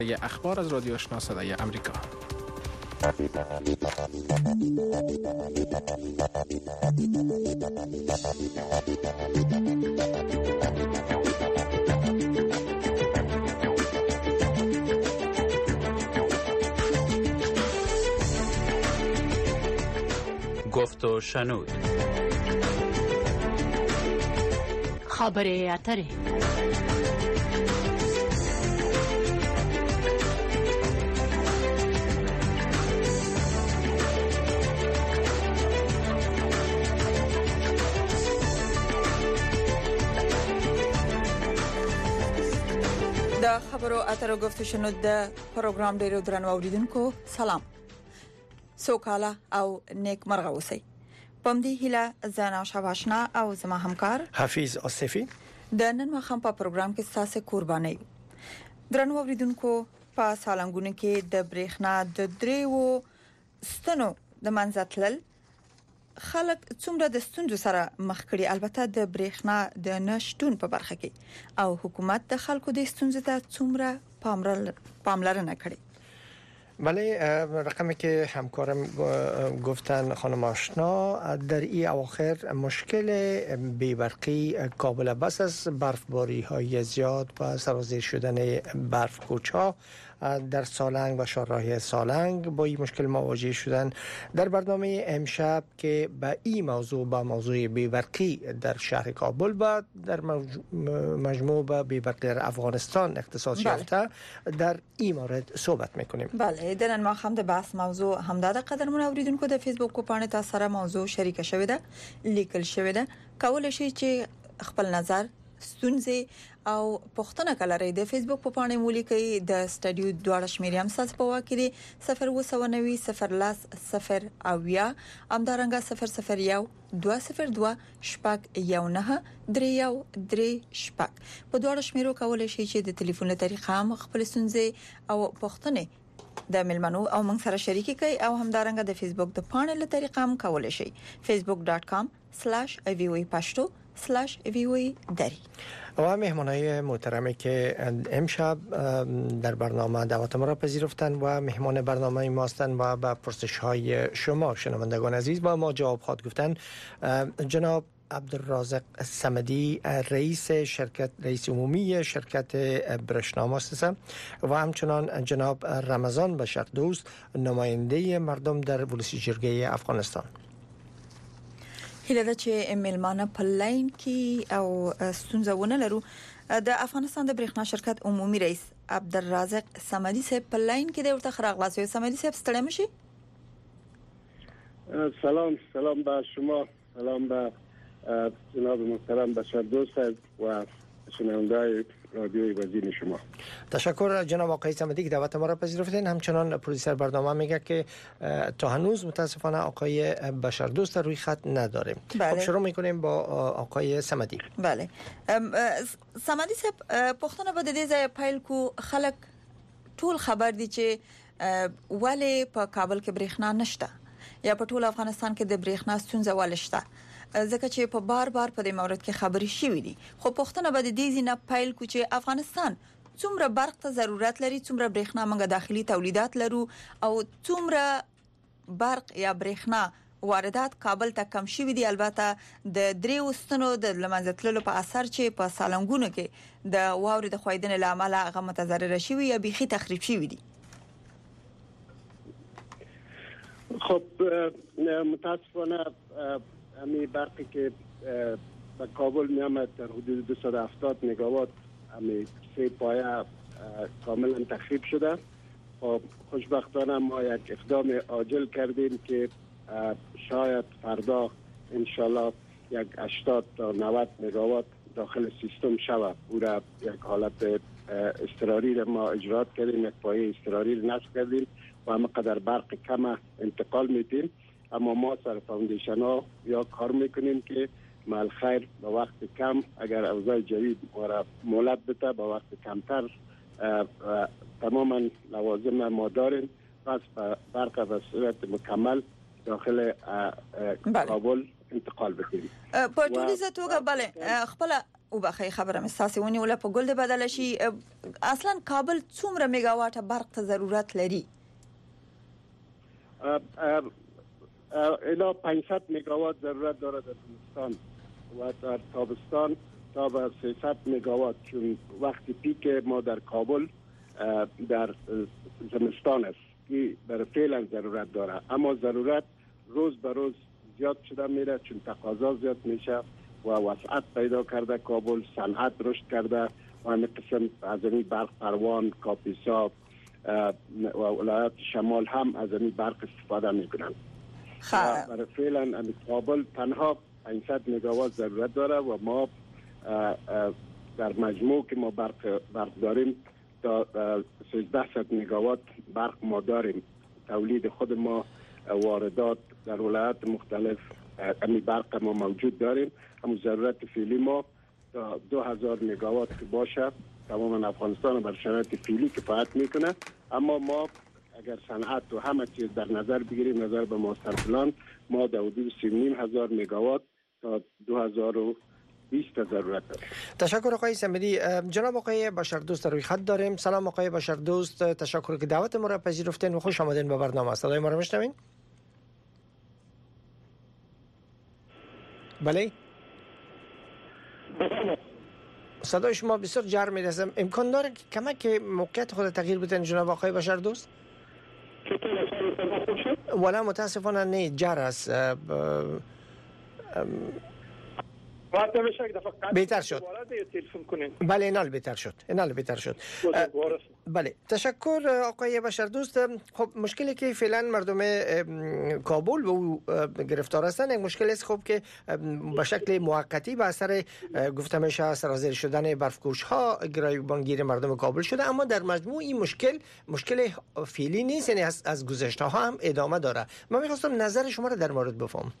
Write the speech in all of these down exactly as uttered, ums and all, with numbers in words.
اخبار از رادیو آشنا صدای آمریکا. گفت و شنود. خبر اتره. د خبرو اترو گفت شنود د پروګرام ډیرو درنو اوریدونکو سلام. سوکاله او نیک مرغه اوسئ. پم دی هیله زانا شواشنا او زما همکار حفیظ آصفی د نن مخم په پروګرام کې تاسو قرباني درنو اوریدونکو په سالنګونو کې د برېښنا د دریو ستنو د منځتلل خلک څومره د ستونزو سره مخ کړي، البته د برېښنا د نشټون په برخه کې او حکومت د خلکو د ستونزو ته څومره پاملرنه کړي. بله، رقمی که همکارم گفتن خانم آشنا، در این اواخر مشکل بی‌برقی کابل بس از برفباری های زیاد و سرازیر شدن برف کوچها در سالنگ و شاهراه سالنگ با این مشکل مواجه شدن. در برنامه امشب که به این موضوع با موضوع بی‌برقی در شهر کابل و در مجموع به بی‌برقی در افغانستان اختصاص یافته در این مورد صحبت میکنیم. بله، در نن ما هم د بحث موضوع همدغه قدرمن اوریدونکو د فیسبوک په پاڼه تاسو سره موضوع شریک شوې ده، لیکل شوې ده. کولای شئ چې خپل نظر، ستونزې او پوښتنه کولای د فیسبوک په پاڼه مولیکي د سټډیو دواړه شمیرې هم تاسو په واکې دي صفر و سو نوي صفر لاس صفر او یا امدارنګه صفر صفر یو دوه صفر دوه شپږ یو نه درې یو درې شپږ په دواړه شمیرو کولای شئ چې د ټلیفون له طریقې هم خپل ستونزې او پوښتنې د ملمنو او موږ سره شریک کړئ او همدارنګه د فیسبوک د پاڼې له طریقې هم کولای شئ facebook dot com slash v o a pashto slash v o a dari. و مهمانای محترمی که امشب در برنامه دعوت ما را پذیرفتند و مهمان برنامه ما هستند و به پرسش های شما شنوندگان عزیز با ما جواب خواهد گفتند. جناب عبدالرازق صمدی، رئیس شرکت رئیس عمومی شرکت برشنا مؤسسه و همچنان جناب رمضان بشر دوست، نماینده مردم در ولسی جرګې افغانستان. هیله ده چې ملمانه په لاین کې او ستونزونه لرو. د افغانستان د برېښنا شرکت عمومي رئیس عبدالرازق صمدی صاحب په لاین کې د ورته خراغلاس یو. صمدی صاحب ستړی مشي؟ سلام سلام به شما، سلام به جناب محترم بشر دوست و شنونده‌های رادیوی وزین شما. تشکر جناب آقای صمدی که دعوت ما را پذیرفتین. همچنان پرودوسر برنامه میگه که تا هنوز متاسفانه آقای بشر دوست روی خط نداریم. بله. خب شروع میکنیم با آقای صمدی. بله. صمدی صاحب پوښتنه به د دې ځای پیل کو. خلک ټول خبر دي چې ولې په کابل کې برېښنا نشته یا په ټول افغانستان کې د برېښنا ستونزه ولې شته، ځکه چې په بار بار په دې مورد کې خبري شوې دي. خو پوښتنه به د دې ځینه پیل کو چې افغانستان څومره برق ته ضرورت لري، څومره برېښنا موږ داخلي تولیدات لرو او څومره برق یا برېښنا واردات کابل ته کم شوې دي. البته د دریو ستنو د لمنځتللو په اثر چې په سالنګونو کې د واورې د خویدنې لامل هغه متضرر شوي یا بيخي تخریب شوي دي. خب متاسفانه امی برقی که به کابل می آمد در حدود دویست و هفتاد مگاوات امی سه پایه کاملا تخریب شده. خب خوشبختانه ما یک اقدام عاجل کردیم که شاید فردا انشالله یک هشتاد تا نود مگاوات داخل سیستم شود. او را یک حالت اضطراری را ما اجرات کردیم، یک پایه اضطراری را نصب کردیم و همه قدر برق کم انتقال میدیم. اما ما سر فاوندیشن ها یا کار میکنیم که مال خیر به وقت کم اگر اوضاع جدید ما مولد بده به وقت کمتر تماما لوازم ما داریم، پس برق به صورت مکمل داخل کابل انتقال بکنیم. په ټولیزه توګه بله خپل او بخې خبره مې ساسي ونی ولا په ګل د بدل شي. اصلا کابل څومره میگاواټ برق ته ضرورت لري؟ الا پانصد مگاوات ضرورت داره در زمستان و در تابستان تا به سیصد مگاوات، چون وقتی پیک ما در کابل در زمستان است که برای فعلا ضرورت داره، اما ضرورت روز به روز زیاد شده میره چون تقاضا زیاد میشه و وسعت پیدا کرده کابل، صنعت رشد کرده و همین قسم از این برق پروان، کاپیسا و ولایات شمال هم از این برق استفاده میکنن. برای فعلا کابل تنها پانصد مگاوات ضرورت داره و ما در مجموع که ما برق, برق داریم تا سیزده مگاوات برق ما داریم. تولید خود ما، واردات در ولایات مختلف امی برق ما موجود داریم. همون ضرورت فعلی ما تا دو هزار مگاوات که باشه تمام افغانستان بر شرایط فعلی کفایت میکنه، اما ما اگر صنعت و همه چیز در نظر بگیریم، نظر به ماستر پلان، ما در حدود سی و نیم هزار مگاوات تا دو هزار و بیست ضرورت داریم. تشکر آقای صمدی. جناب آقای بشردوست روی خط داریم. سلام آقای بشردوست، تشکر که دعوت ما را پذیرفتین و خوش آمدین به برنامه. صدای ما را میشنوین؟ بله؟ صدای شما بسیار جر میرسه. امکان داره که کمک موقعیت خود تغییر بدین جناب آقای بشردوست؟ ولی متاسفانه نه، جر است. بهتر شد. بله اینال بهتر شد. اینال بهتر شد. بله تشکر آقای بشردوست. خب مشکلی که فعلا مردم کابل و گرفتار هستن یک مشکل است خب که به شکل موقتی به اثر گفته میشه سرازیر شدن برفگوش ها گریبانگیر مردم کابل شده، اما در مجموع این مشکل مشکل فعلی نیست، یعنی از, از گذشته ها هم ادامه داره. من میخواستم نظر شما را در مورد بفهم.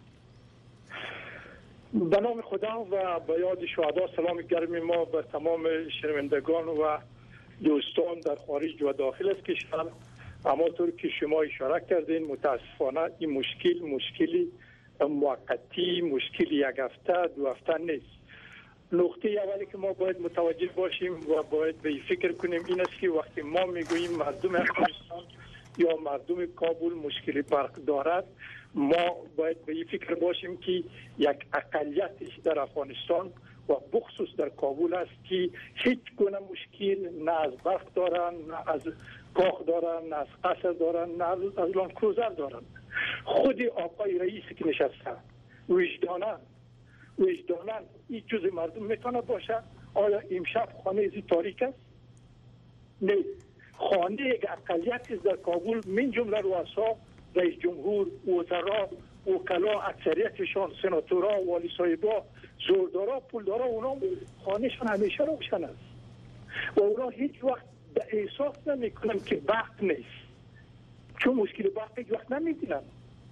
به نام خدا و به یاد شهدا سلام گرم ما به تمام شنوندگان و دوستان در خارج و داخل از کشور. اما طور که شما اشاره کردین متاسفانه این مشکل مشکلی موقتی، مشکلی یک هفته دو هفته نیست. نقطه اولی که ما باید متوجه باشیم و باید به فکر کنیم این است که وقتی ما میگوییم مردم افغانستان یا مردم کابل مشکلی برق دارد، ما باید به این فکر باشیم که یک اقلیتش در افغانستان و بخصوص در کابل است که هیچ گونه مشکل نه از برق دارن، نه از کاخ دارن، نه از قصر دارن، نه از لانکروزر دارن. خود آقای رئیسی که نشسته وجدانن وجدانن این جز مردم میتونه باشه. آیا امشب خانه ازی تاریک است؟ نه، خانه یک اقلیت در کابل من جمله رؤسا، رئیس جمهور، وزرا، وکلا، اکثریتشان، سناتورا، والی صاحبا، زوردارا، پولدارا، اونا خانهشان همیشه روشن است و اونا هیچ وقت به احساس نمیکنن که برق نیست، چون مشکل برق هیچ وقت نمیدونن.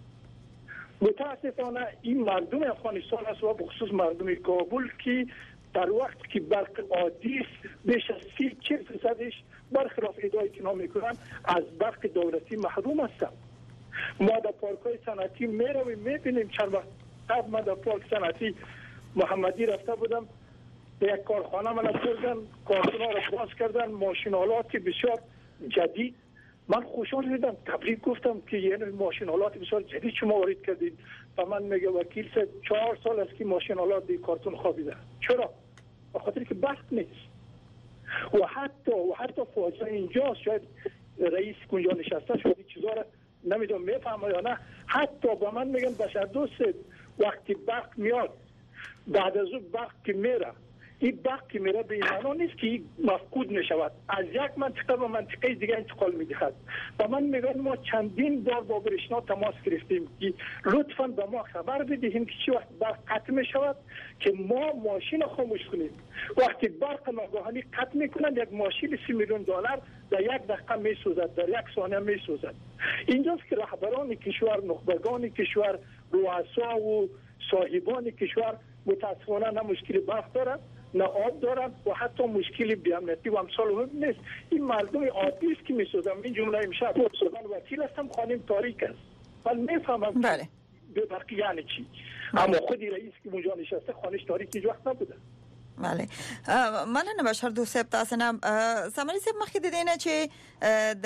متاسفانه این مردم افغانستان است و بخصوص مردم کابل که در وقت که برق عادی بیش از سی چهل فیصدش برخلاف ادعایی که نمیکنن از برق دولتی محروم هستند. ما در پارک های صنعتی میرویم میبینیم. چند وقت قبل من در پارک صنعتی محمدی رفته بودم، یک کارخانه من بردن، کارخانه را باز کردن، ماشینالات بسیار جدید. من خوشحال شدم، تبریک گفتم که یعنی ماشینالات بسیار جدید شما وارد کردید. و من میگه وکیل سه چهار سال است که ماشینالات دی کارتون خوابیده. چرا؟ به خاطر که برق نیست. و حتی و حتی فاجعه اینجاست، شاید رئیس کنجا نشسته شاید این چیزا را نمیدونم میفهمه یا نه. حتی با من میگن بشردوست وقتی برق میاد بعد از اون برق که میره، این برق که میره به این معنا نیست که این مفقود نشود، از یک منطقه به منطقه دیگه انتقال میدهد. و من میگن ما چندین بار با برشنا تماس گرفتیم که لطفاً به ما خبر بدهیم که چی وقت برق قطع میشود که ما ماشین خاموش کنیم. وقتی برق ناگهانی قطع میکنند یک ماشین سی میلیون دلار در یک دقیقه میسوزد، در یک ثانیه میسوزد. اینجاست که رهبران کشور، نخبگان کشور، رؤسا و صاحبان کشور متاسفانه نه مشکل برق دارند، نه آب دارند و حتی مشکلی بی‌امنیتی و امثال هم نیست. این مردم عادی است که میسوزن. این جمله امشب من وکیل هستم، خانم تاریک است. من میفهمم بله به برق یعنی چی. اما خودی رئیس که اونجا نشسته خانش تاریک هیچ وقت نبوده. بله مننه بشر دوست صاحب تاسو نه سمري صاحب مخکې د دینه چې د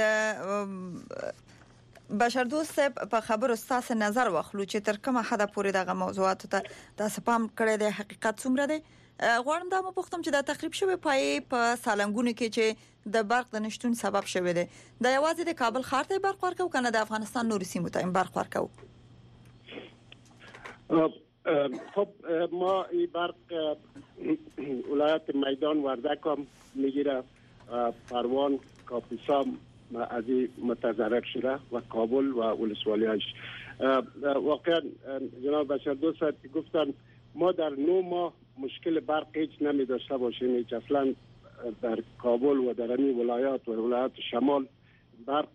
بشر دوست صاحب په خبرو ستاسو نظر واخلو چې تر کومه حد پورې دغه موضوعات ته تاسو پام کړی دی حقیقت څومره دی غواړم دا مو پوښتم چې دا تخریب شوی پای په سالنګونو کې چې د برق د نشټون سبب شوی دی دا یوازې د کابل ښار ته برق ورکو کنه د افغانستان نور سیمو ته برق ورکو خب ما این برق ولایت میدان وردک هم میگیره پروان کاپیسا از این متضرر شده و کابل و ولسوالی‌هاش واقعا جناب بشر دوست گفتن ما در نو ماه مشکل برق هیچ نمی داشته باشیم هیچ اصلا در کابل و در این ولایات و ولایات شمال برق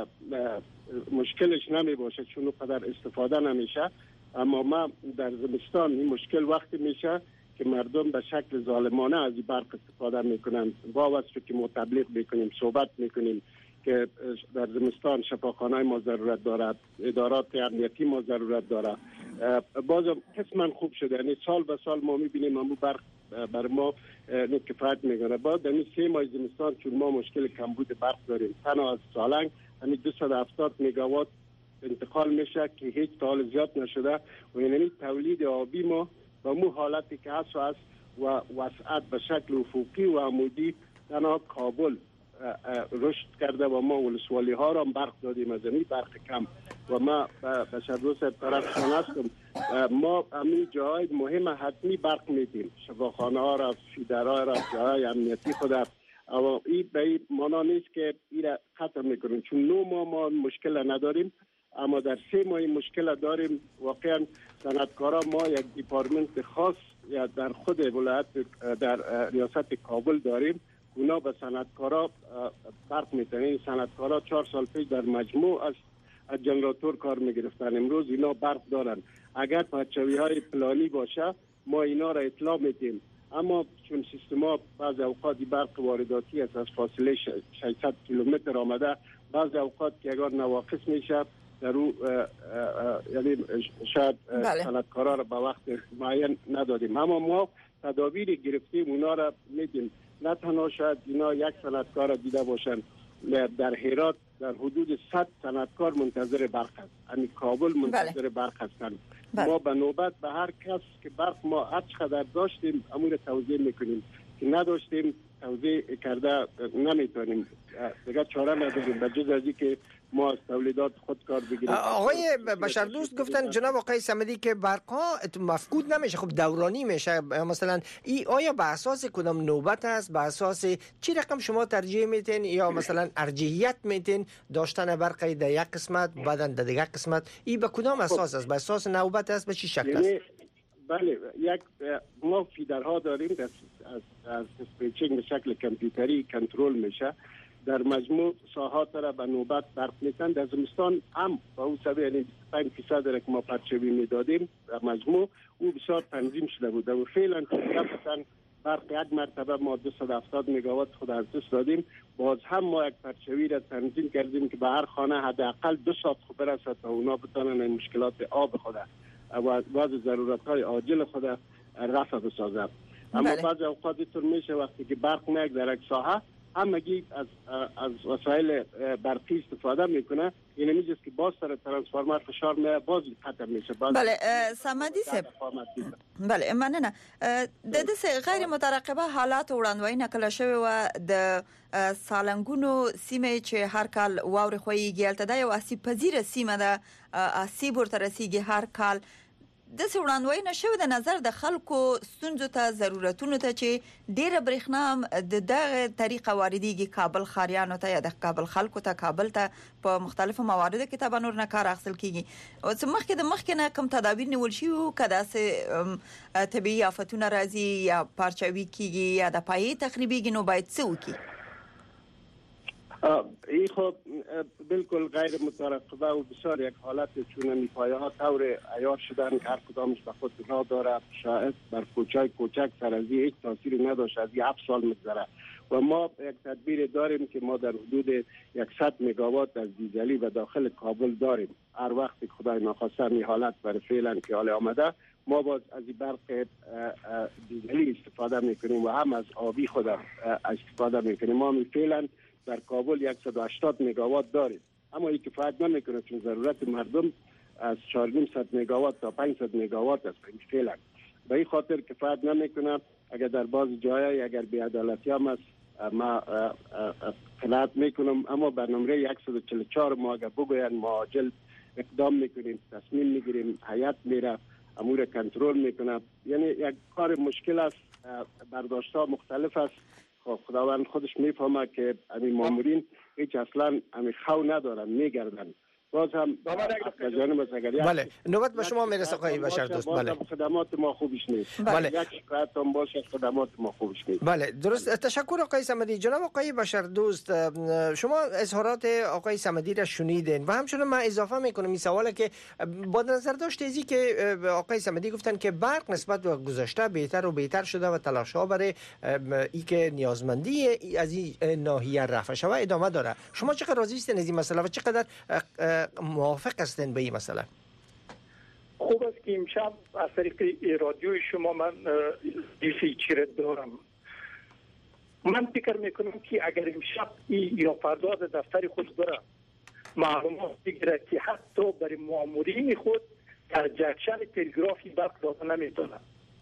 مشکلش نمی باشه چون قدر استفاده نمیشه اما ما در زمستان این مشکل وقتی میشه که مردم به شکل ظالمانه از این برق استفاده میکنن با واسطه که ما تبلیغ میکنیم صحبت میکنیم که در زمستان شفاخانه ما ضرورت دارد ادارات امنیتی ما ضرورت دارد بازم قسما خوب شده یعنی سال به سال ما میبینیم امو برق بر ما کفایت میکنه با در این سه ماه زمستان چون ما مشکل کمبود برق داریم تنها از سالنگ همین دویست و هفتاد مگاوات انتقال میشه که هیچ تا حال زیاد نشده و یعنی تولید آبی ما با مو حالتی که هست و هست و وسعت به شکل افقی و عمودی تنها کابل رشد کرده و ما ولسوالی ها را برق دادیم از این برق کم و ما به شدوس طرفشان هستم ما همین جاهای مهم حتمی برق میدیم شفاخانه ها را فیدرها را جاهای امنیتی خود اما این به این مانا نیست که این را ختم میکنیم چون نو ما ما مشکل نداریم اما در سه ماه مشکل داریم واقعا صنعتکارا ما یک دیپارتمنت خاص یا در خود ولایت در ریاست کابل داریم اونا به صنعتکارا برق میتونن این صنعتکارا چهار سال پیش در مجموع از از جنراتور کار میگرفتن امروز اینا برق دارن اگر پرچوی های پلانی باشه ما اینا را اطلاع میدیم اما چون سیستم ها بعض اوقات برق وارداتی است از فاصله ششصد کیلومتر آمده بعض اوقات که اگر نواقص میشه در او یعنی شاید صنعتکارا را به وقت معین ندادیم اما ما تدابیر گرفتیم اونا را میدیم نه تنها شاید اینا یک صنعتکار را دیده باشن در هرات در حدود صد صنعتکار منتظر برق است یعنی کابل منتظر بله. برق هستند بله. ما به نوبت به هر کس که برق ما هر چقدر داشتیم امور توضیح میکنیم که نداشتیم توضیح کرده نمیتونیم دیگه چاره نداریم به جز از که ما از تولیدات خود کار بگیریم. آقای بشر دوست گفتن جناب آقای صمدی که برق ها مفقود نمیشه خب دورانی میشه مثلا ای آیا به اساس کدام نوبت است به اساس چی رقم شما ترجیح میتین یا مثلا ارجحیت میتین داشتن برق در یک قسمت بعدن در دیگر قسمت ای به کدام اساس است به اساس نوبت است به چی شکل است؟ بله یک ما فیدرها داریم از از دیسپچینگ به شکل کامپیوتری کنترل میشه در مجموع ساحات را به نوبت برق میتن در زمستان هم با او سبب یعنی پنج فیصد را که ما پرچوی میدادیم در مجموع او بسیار تنظیم شده بود و فعلا مثلا برق یک مرتبه ما دویست و هفتاد مگاوات خود از دست دادیم باز هم ما یک پرچوی را تنظیم کردیم که به هر خانه حداقل دو ساعت خوب برسد تا اونا بتونن این مشکلات آب خود و بعض ضرورت های عاجل خود رفع بسازد اما بعض اوقات اینطور میشه وقتی که برق میاد در یک ساحه همگی از از وسایل برقی استفاده میکنه این میجاست که باز سر ترانسفورمر فشار میاد باز قطع میشه بله صمدی صاحب بله مننه د دې غیر مترقبه حالات وړاندوي نکله شوی و د سالنګونو سیمه چې هر کال واوري خوېږي الته دا یو اسی پذیره سیمه ده اسی ورته رسیږي هر کال د سوړاندوي نشو د نظر د خلکو ستونزو ته ضرورتونو ته چې ډیره برېښنا د دغه طریقه واردېږي کابل خاریانو ته یا د کابل خلکو ته کابل ته په مختلفو مواردو کې تبا نور نه کار اخیستل کیږي او چې مخکې د مخکې نه کوم تدابیر نیول شي او کدا سه طبيعي آفتونه راځي یا پارچوي کیږي یا د پای تخریبيږي نو باید څه وکړي این خب بالکل غیر مترقبه و بسیار یک حالت چون میپایه ها طور عیار شدن که هر کدامش به خود راه داره شاید بر کوچای کوچک سر از هیچ تاثیری نداشت از هفت سال مگذره و ما یک تدبیر داریم که ما در حدود صد مگاوات از دیزلی و داخل کابل داریم. هر وقت خدای ناخواسته می حالت برای فعلا که حال آمده ما باز از این برق دیزلی استفاده میکنیم و هم از آبی خودم استفاده میکنیم. ما می فعلا در کابل صد و هشتاد مگاوات داریم، اما این کفایت نمیکنه چون ضرورت مردم از چهارصد مگاوات تا پانصد مگاوات است فعلا. به این خاطر کفایت نمیکنه. اگر در بعض جای اگر بی‌عدالتی هم است ما قناعت میکنم، اما برنامه صد و چهل و چهار ما اگر بگوین ما عاجل اقدام میکنیم، تصمیم میگیریم، هیئت میره امور کنترل میکنه. یعنی یک کار مشکل است، برداشت‌ها مختلف است. خداوند خودش میفهمه که همین مامورین هیچ اصلا همین خو ندارن، میگردن. باز هم جانب از اگر بله نوبت به شما میرسه آقای بشردوست. بله خدمات ما خوبش نیست. بله یک شکایت هم باشه خدمات ما خوبش نیست. بله درست. تشکر آقای صمدی. جناب آقای بشردوست، شما اظهارات آقای صمدی را شنیدین و همچنین من اضافه میکنم این سواله که با نظر داشت ازی که آقای صمدی گفتن که برق نسبت به گذشته بهتر و بهتر شده و تلاش ها برای ای که نیازمندی از این ناحیه رفع شود ادامه داره. شما چقدر راضی هستین از این مسئله و چقدر موافق هستین به این مسئله؟ خوب است که امشب از طریق رادیوی شما من دیسی چیره دارم. من فکر میکنم که اگر امشب یا فردا دفتر خود بره معلومات بگیره که حتی برای مامورین خود در جکشن تلگرافی برق داده نمیتونه.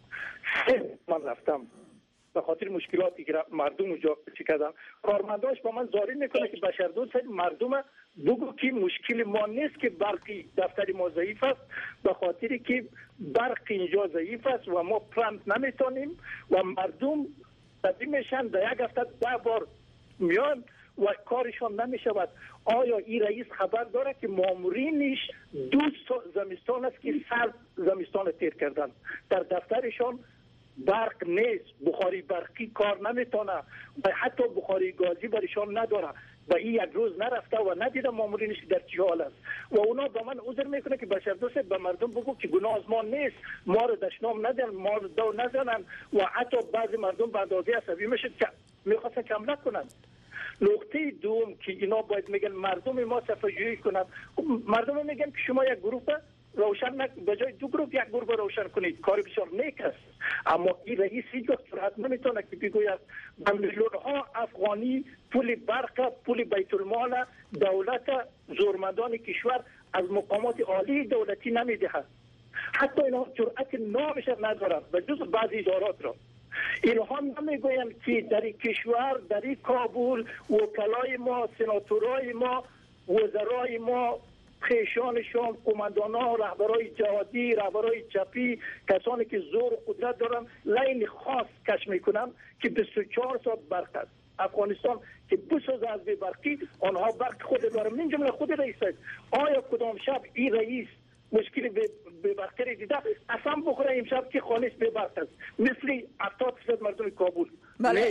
من رفتم به خاطر مشکلاتی که مردم اونجا چی کردن، کارمنداش با من زاری میکنه که بشردوست مردم بگو که مشکل ما نیست که برقی دفتر ما ضعیف است، به خاطر که برق اینجا ضعیف است و ما پرنت نمیتونیم و مردم تبدیل میشن در یک هفته ده بار میان و کارشان نمیشود. آیا این رئیس خبر داره که مامورینش دو زمستان است که سر زمستان تیر کردن در دفترشان برق نیست، بخاری برقی کار نمیتونه و حتی بخاری گازی برشان نداره و این یک روز نرفته و ندیده مامورینش در چه حال است و اونا به من عذر میکنه که بشردوست به مردم بگو که گناه از ما نیست، ما رو دشنام ندن، ما رو دو نزنن و حتی بعضی مردم به اندازه عصبی میشه که میخواستن کم نکنن. نقطه دوم که اینا باید میگن مردم ما صفحه‌جویی کنن، مردم میگن که شما یک گروه روشن نک به جای دو گروه یک گروه روشن کنید، کار بسیار نیک است. اما این رئیس هیچ وقت جرأت نمیتونه که بگوید به میلیون ها افغانی پول برق، پول بیت المال دولت زورمندان کشور از مقامات عالی دولتی نمیدهد. حتی اینا جرأت نامش ندارند و جز بعضی ادارات را. اینها نمیگویند که در این کشور در این کابل وکلای ما، سناتورای ما، وزرای ما، خیشانشان، قماندانان، رهبرای جهادی، رهبرای چپی، کسانی که زور و قدرت دارن لین خاص کش میکنن که بیست و چهار ساعت برق است. افغانستان که بسوز از بی برقی آنها برق خود دارن، من جمله خود رئیس است. آیا کدام شب این رئیس مشکل به برقی دیده اصلا بخوره امشب که خالص به برق است مثل هفتاد درصد مردم کابل؟ بله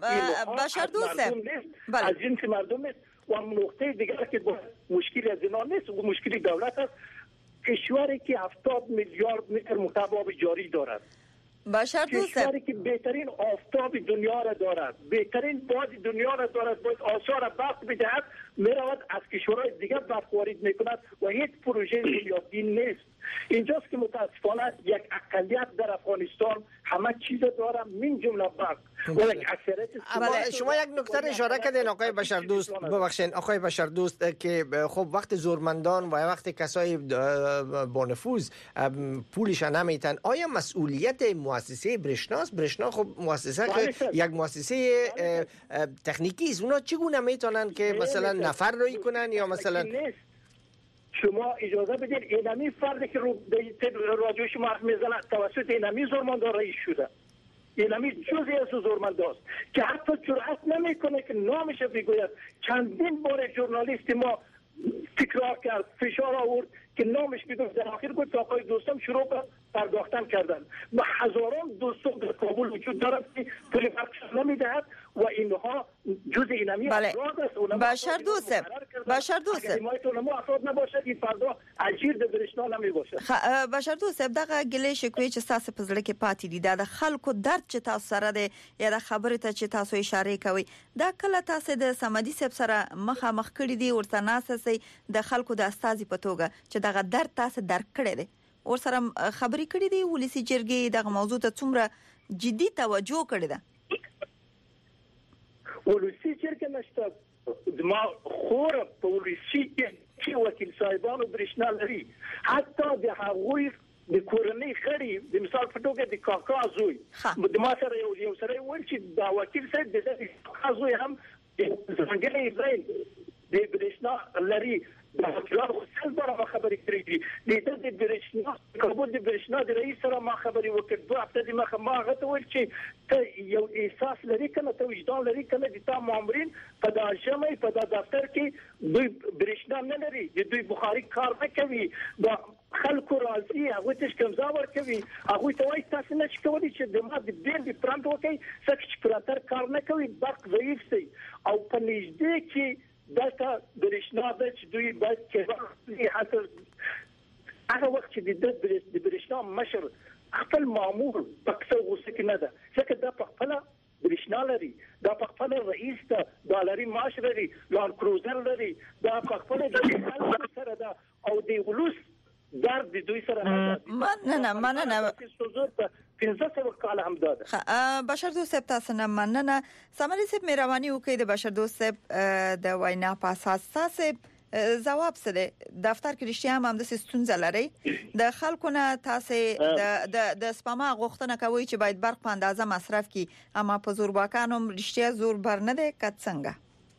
بشردوست بله. از جنس مردم است و نقطه دیگر که مشکلی از اینا نیست و مشکلی دولت است. کشوری که هفتاد میلیارد متر مکعب آب جاری دارد، بشردوست کشوری که بهترین آفتاب دنیا را دارد، بهترین باد دنیا را دارد، باید آثار برق بدهد، میرود از کشورهای دیگر برق وارد میکند و هیچ پروژه بنیادین نیست. اینجاست که متاسفانه یک اقلیت در افغانستان همه چیز داره من جمله برق و یک اکثریت. اما شما یک نکته اشاره کردین آقای بشردوست، ببخشید آقای بشردوست، که خب وقت زورمندان و وقت کسای با نفوذ پولش نمیتن، آیا مسئولیت مؤسسه برشناست؟ برشنا خب مؤسسه یک مؤسسه تکنیکی است، اونا چگونه میتونن که مثلا نفر روی کنن یا مثلا شما اجازه بدید اینمی فردی که رو رادیو شما حرف میزنه توسط اینمی زورمندان رئیس شده، اینمی جزئی از زورمنداست که حتی جرأت نمیکنه که نامش بگوید. چندین بار ژورنالیست ما تکرار کرد، فشار آورد که نامش بگوید، در آخر گفت آقای دوستم شروع به پرداختن کردن و هزاران دوستم در کابل وجود دارد که پول برق نمیدهد و اینها جز اینمی بله. افراد است. بشردوست بشردوست حمایت علما افراد نباشد این فردا اجیر د برشنا نمیباشه. بشردوست دغه ګلې شکوې چې تاسو په زړه کې پاتې دي د خلکو درد چې تاسو سره دی یا د خبرې ته چې تاسو اشاره کوي دا کله تاسو د سمدي سب سره مخامخ کړی دي ورته ناسسي د خلکو د استازي په توګه چې دغه درد تاسو درک کړی دی ور سره خبرې کړې دي ولسی جرګې دغه موضوع ته څومره جدي توجه کړی ده؟ ولسی جرګه نشته ما خور په ولسی کې وکیل صاحبانو برښنا لري حتی د هغوی د کورنۍ غړي د مثال په توګه د کاکا زوی د ما سره یو یو سره ول چې دا وکیل صاحب د کاکا زوی هم د څنګه یې د برښنا لري د خپل خپل بره خبرې کړې دي د دې برښنا کابل د برښنا د رئیس سره ما خبرې وکړې دوه هفته د مخه ما غته ول چې ته یو احساس لري کنه ته وجدان لري کنه د تا مامورین په داجمې په دفتر کې دوی برښنا نه لري د دوی بخاري کار نه کوي دا خلکو راځي هغه ته کومزا ور کوي هغه ته وایي تاسو نه کولی چې د ما د بیل د پرانت وکي سکه پراتر کار نه کوي برق ضعیف سي او په نږدې کې دلته برښنا د چې دوی باید کې حاصل هغه وخت چې د برښنا مشر خپل مامور پکسو غوسه کې نه ده ځکه دا په خپل برښنا لري دا په خپل رئیس ته دالري معاش لري لان کروزر لري دا په خپل د خلکو سره ده او د ولوس درد د دوی سره نه مننه مننه پنځه سوه کال هم داده بشردوست صاحب تاسو نه مننه سمري صاحب مهرباني وکړئ د بشردوست صاحب د وینا په اساس تاسو جواب څه دی دفتر کې رښتیا هم د ستونزې لري د خلکو نه تاسو د د سپما غوښتنه کوي چې باید برق په اندازه مصرف کړي اما په زور باکانو رښتیا زور بر نه دی کټ څنګه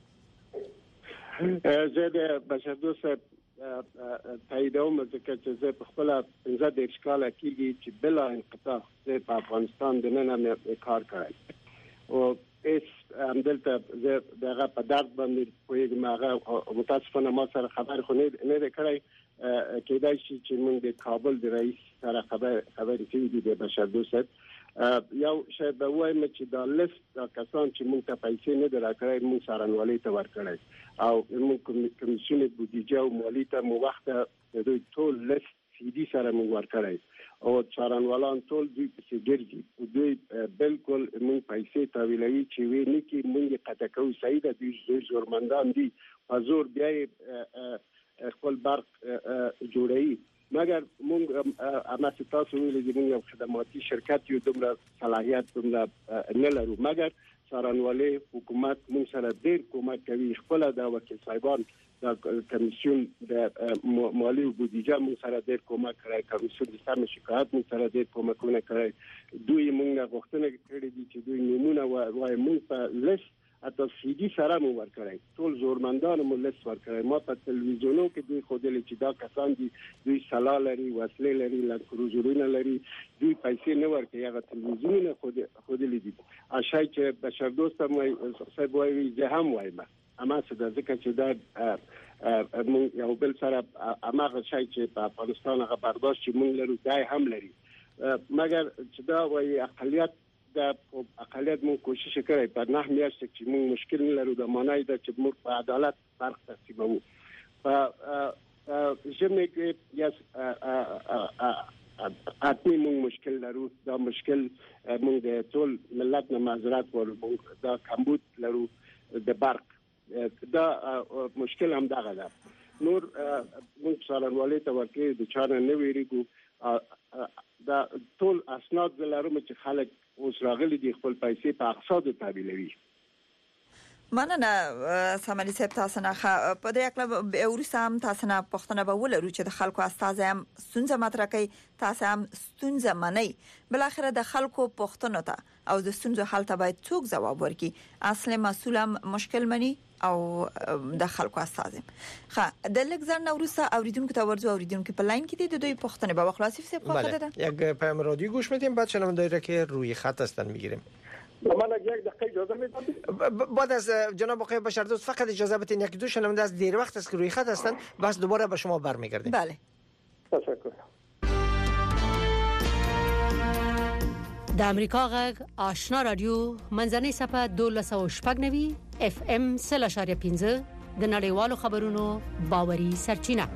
زه د بشردوست صاحب تاییدوم ځکه چې زه په خپل پنځه دېرش کاله کېږي چې بلا انقطاع زه په افغانستان د نن هم کار کوم او اس همدلته زه دغه په درد باندې پوهېږم هغه متاسفانه ما سره خبر خو نه دی کړی کېدای شي چې موږ د کابل د رئیس سره خبر خبرې کړې دي د بشردوست صاحب یو شی به وایم چې دا لیست دا کسان چې موږ ته پیسې نه درکړای موږ څارنوالۍ ته ورکړای او موږ کمیسیون بودیجه او مالی ته مو وخت د ټول لیست سیدي سره موږ ورکړای او څارنوالان ټول دوی په ګرځي دوی بالکل موږ پیسې تاویلوي چې وی نه کې موږ قطع کوو صحیح ده دوی زورمندان دي حضور بیا خپل برق جوړي مګر موږ امه تاسو ویل چې موږ خدماتي شرکت یو دومره صلاحیت دومره نه لرو مګر څارنوالۍ حکومت موږ سره ډېر کومک کوي خپل د وکیل صاحبان د کمیسیون د مالی او بودیجه موږ سره ډېر کومک کوي کمیسیون د سم شکایت موږ سره ډېر کومکونه کوي دوی موږ غوښتنه کړې دي چې دوی نمونه وای موږ په لیست اته سیدي سره مو ورکړای ټول زورمندان مو لیست ورکړای ما په تلویزیونو کې دوی خودل چې دا کسان دي دوی سلا لري وسلې لري لکروزورونه لري دوی پیسې نه ورکړي هغه تلویزیونونه خود خودل دي اشای چې بشردوست مې صاحب وایي زه هم وایم اما څه د ځکه چې دا مونږ یو بل سره اماغه شای چې په افغانستان هغه برداشت چې مونږ لرو دای هم لري مګر چې دا وایي اقلیت د اقلیت مو کوشش کوي په نه میاشت چې موږ مشکل نه لرو د معنی د چې موږ په عدالت فرق تقسیمو په ژمنه کې یاس اته موږ مشکل لرو دا مشکل موږ د ټول ملت نه معذرت ورو دا کمبود لرو د برق دا مشکل هم دغه ده نور موږ څارنوالۍ ته ورکې د چانه نه ویریږو دا ټول اسناد لرم چې خلک اوس راغلي دي خپل پیسې په اقتصاد تابعوي مننه سمري صاحب تاسو نه په دې اکل اوري سم تاسو نه پښتنه به ولرو چې د خلکو استاد هم ستونزه مطرح کوي تاسو هم ستونزه منئ بل اخر د خلکو پښتنه ته او د ستونزو حل ته باید څوک جواب ورکړي اصل مسول هم مشکل مني او د خلکو استاد ښه د لګزر نوروسه اوریدونکو ته ورځو اوریدونکو په لاین کې دي د دوی پښتنه به خلاصي صاحب خو ده یک پیام رادیو گوش میدیم بعد شنونده‌ای که روی خط هستن میگیریم من یک دقیقه اجازه میدید بعد از جناب آقای بشردوست فقط اجازه بدین یک دو شنونده از دیر وقت است که روی خط هستن بس دوباره به شما برمیگردیم بله تشکر د امریکا غږ آشنا رادیو منځنۍ صفه دولس او شپږ نوي اف ام صفر اشاریه پنځه د نړیوالو خبرونو باوري سرچینه.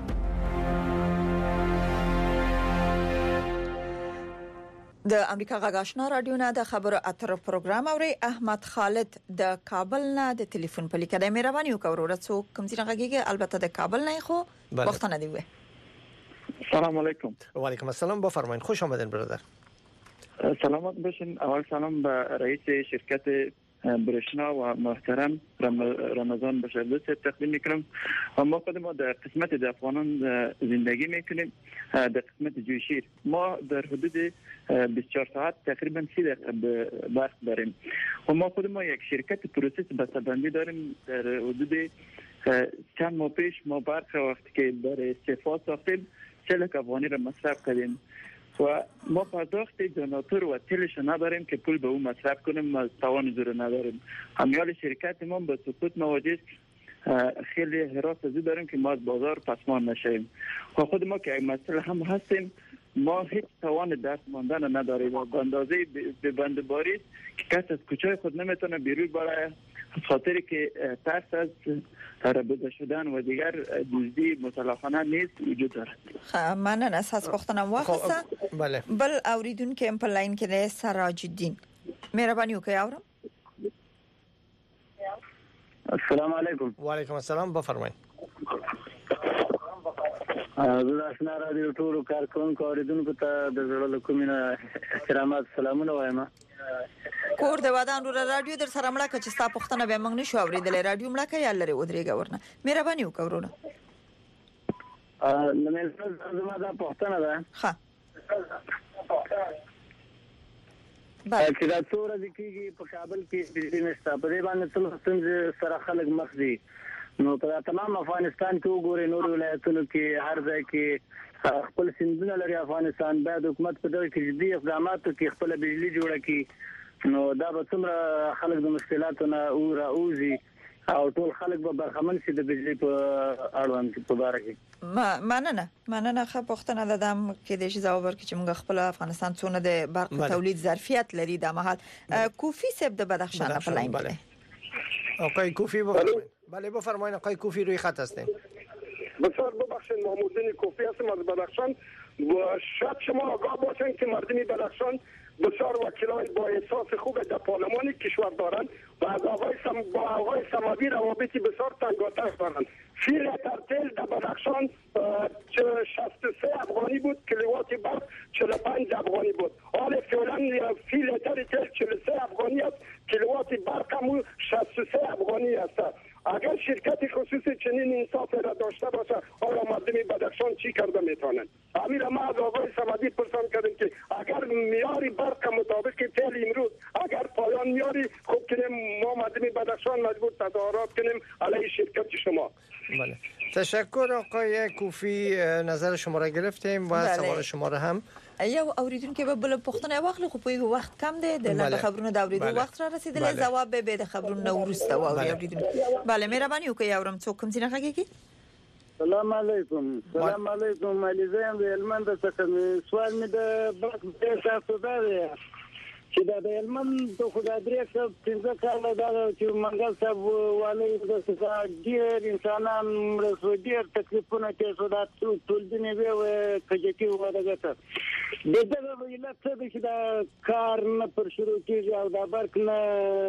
د امریکا غږ آشنا رادیو نه د خبرو اترو پروګرام اوري. احمد خالد د کابل نه د ټلیفون په لیکه د مهرباني وکړو رڅو کوم ځای غږیږي، البته د کابل نه خو وختونه دی. سلام علیکم. و علیکم السلام، بفرمایید. خوش آمدین برادر. سلامت باشین. اول سلام به رئیس شرکت برشنا و محترم رمضان بشردوست تقدیم میکنم. ما خودمون در قسمت د افغانان زندگی میکنیم، در قسمت جوشیر. ما در حدود بیست و چهار ساعت تقریبا سی دقیقه برق داریم و ما خودمون یک شرکت پروسس بسته‌بندی داریم. در حدود چند ماه پیش ما برق وقتی که در استفاده ساختیم سه لک افغانی را مصرف کردیم و ما پرداخت جنراتور و تلش نداریم که پول به اون مصرف کنیم، از توان زور نداریم. همیال شرکت ما به سقوط مواجه خیلی حراس ازی داریم که ما از بازار پسمان نشیم و خود ما که مسئله هم هستیم، ما هیچ توان دست ماندن نداریم و به اندازه به بندباری که کس از کوچه خود نمیتونه بیرون بره، خاطری که ترس از تربوده شدن و دیگر دزدی مسلحانه نیست وجود دارد. مننه. اساس پختنم واخسته. بله. بل اوریدون که ام په لاین کې د سراج الدین. مهرباني وکړئ اورم. السلام علیکم. و علیکم السلام، بفرمایید. زه آشنا رادیو ټولو کارکونکو اوریدونکو ته د زړه له کومې نه احترامات سلامونه وایم. کور د ودان رو رادیو در سره مړه کچ ستا پښتنه به موږ نشو اوریدلې. رادیو مړه کوي لري ودرېګا ورنه. مهرباني وکړونه. ا نن زما دا پښتنه ده. ها. بله. چې دا څوره د کیږي په کابل کې بجلی نشته، په دې باندې ټول څنګه سره خلک مخ دي. نو په تمام افغانستان کې وګورئ، نور ولایتونو کې هر ځای کې خپل سندونه لري. افغانستان باید حکومت په دغه کې جدي اقدامات وکړي، خپل بجلی جوړه کړي. نو دا به څومره خلک د مشکلاتو نه او راوځي او ټول خلک به برخمن شي د بجلی په اړوند په باره کې. ما مننه مننه خو پښتنه د دم کې د شي جواب ورکړي چې موږ خپل افغانستان څونه د برق تولید ظرفیت لري. د مهال کوفی صاحب د بدخشان په لاین کې. آقای کوفی بفرمایید. بله بفرمایید آقای کوفی روی خط هستین. بسیار ببخشید، محمودین کوفی هستم از بدخشان. و شاید شما آگاه باشین که مردمی بدخشان بسیار وکیلای با احساس خوب در پارلمان کشور دارند و از آقای سم با آقای سماوی روابطی بسیار تنگاتنگ دارند. فی لیتر تیل در بدخشان شصت و سه افغانی بود، کیلووات برق چهل و پنج افغانی بود. حال فعلا فی لیتر تیل چهل و سه افغانی است، کیلووات برق هم شصت و سه افغانی است. اگر شرکت خصوصی چنین انصاف را داشته باشه، آیا مردم بدخشان چی کرده میتونن؟ امیر ما از آقای سمدی پرسان کردیم که اگر میاری برق مطابق تیل امروز اگر پایان میاری، خوب کنیم ما مردم بدخشان مجبور تظاهرات کنیم علیه شرکت شما. بله. تشکر آقای کوفی، نظر شما را گرفتیم و بله. سوال شما را هم یو اوریدونکو به بل پښتنه واخلو خو په وخت کم دی د لاله خبرونو د اوریدو وخت را رسیدلی. جواب به د خبرونو ورسته و اوریدونکو. بله مهرباني وکړئ اورم څوک کوم څنګه کېږي. سلام علیکم. سلام علیکم. علیزم د هلمند څخه سوال مې د بلک د تاسو دا چې دا د هلمند د خدای درې څه څنګه کار دا چې منګل صاحب والي د څه ډیر انسانان مرسو ډیر تکلیفونه کې شو دا ټول دې نه وي کجې کې وداګه دغه ویل څه چې دا کار نه پر شروع کیږي او دا برق نه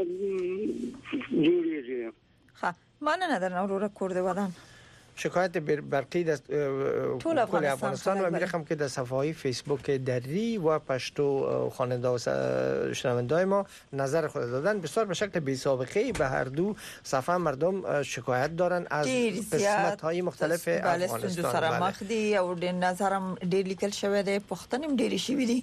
جوړیږي. ها مننه در نور کور دی ودان. شکایت برقی در کل افغانستان و میرخم که در صفحه های فیسبوک دری و پشتو خواننده و شنونده ما نظر خود دادن. بسیار به شکل بی سابقه به هر دو صفحه مردم شکایت دارن از قسمت های مختلف افغانستان. سره مخ دي او د نظرم ډیر لیکل شوی دی، پښتنم ډیر شوی دی.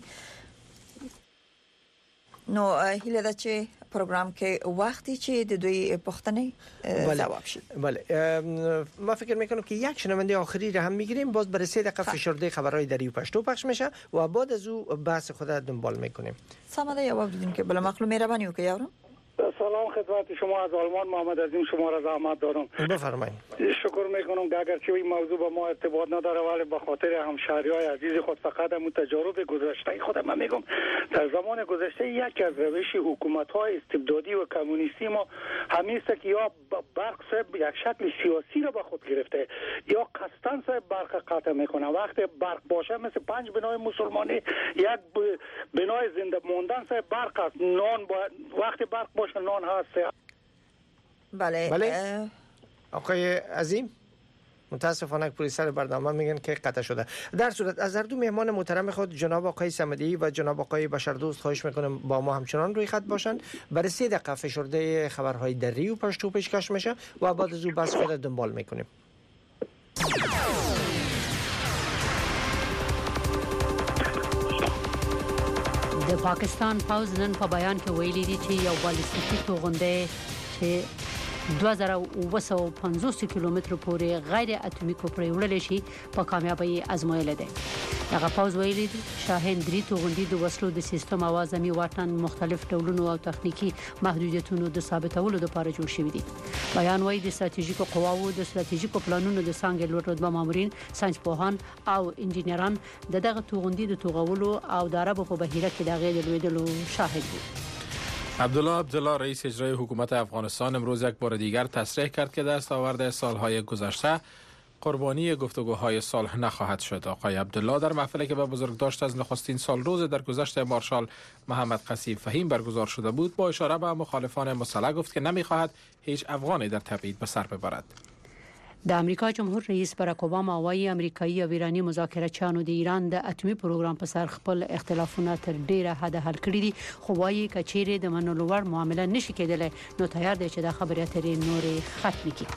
نو هیله ده چې پروګرام کې وقتی چې د دوی پښتنې جواب شي. بله ما فکر میکنم که یک شنونده آخری را هم میگیریم، باز برای سه دقیقه فشرده خبرهای دری و پشتو پخش میشه و بعد از او بحث خود دنبال میکنیم. سامده یا وابدین که بلا مخلو مهربانی وکړئ یارم. سلام خدمت شما از آلمان، محمد عظیم شما را زحمت دارم. بفرمایید. شکر میکنم که اگرچه این موضوع با ما ارتباط نداره ولی به خاطر همشهری‌های عزیز خود فقط هم تجارب گذشته خودم من میگم در زمان گذشته یکی از روش حکومت‌های استبدادی و کمونیستی ما همیست که یا برق صاحب یک شکل سیاسی را به خود گرفته یا قصداً صاحب برق قطع میکنه. وقتی برق باشه مثل پنج بنای مسلمانی یک بنای زنده موندن صاحب برق است. نان با... وقتی برق باشه نان هست. بله بله آقای عظیم متاسفانه پولی سر برنامه میگن که قطع شده. در صورت از هر دو مهمان محترم خود جناب آقای صمدی و جناب آقای بشردوست خواهش میکنم با ما همچنان روی خط باشند. برای سه دقیقه فشرده خبرهای دری و پشتو پیشکش میشه و بعد از او بس خود دنبال میکنیم. د پاکستان پوز نن په بیان کې ویلي دي چې یو بالستیکي توغنده چې دوه زره اوه سوه پنځوس کیلومتر پورې غیر اټومي کوپړې وړل شي په کامیابی ازمویل دي. هغه پوز ویلي دي شاهین درې توغندي د وسلو د سیستم اوازمي واټن مختلف ډولونو او تخنیکی محدودیتونو د ثابتولو لپاره جوړ شوی دي. بیان وايي د ستراتیژیکو قواو د ستراتیژیکو پلانونو د څنګه لوړ رتبه مامورین ساينس پوهان او انجینران د دغه توغندي د توغولو او د عربو په بهیره کې د غیر لویدلو شاهد دي. عبدالله عبدالله رئیس اجرای حکومت افغانستان امروز یک بار دیگر تصریح کرد که دستاورد سالهای گذشته قربانی گفتگوهای صلح نخواهد شد. آقای عبدالله در محفلی که به بزرگداشت از نخستین سالروز در گذشت مارشال محمد قصیب فهیم برگزار شده بود با اشاره به مخالفان مسلح گفت که نمیخواهد هیچ افغانی در تبعید به سر ببرد. د امریکا جمهور رئیس باراک اوباما وايي امریکایي او ایرانی مذاکرهچیانو د ایران د اټومي پروګرام په سر خپل اختلافونه تر ډیره حد حل کړي دي، خو وايي کچېره د منلو وړ معامله نشي کېدلی نو تیار دی چې د خبرې اترې نورې ختم کړي.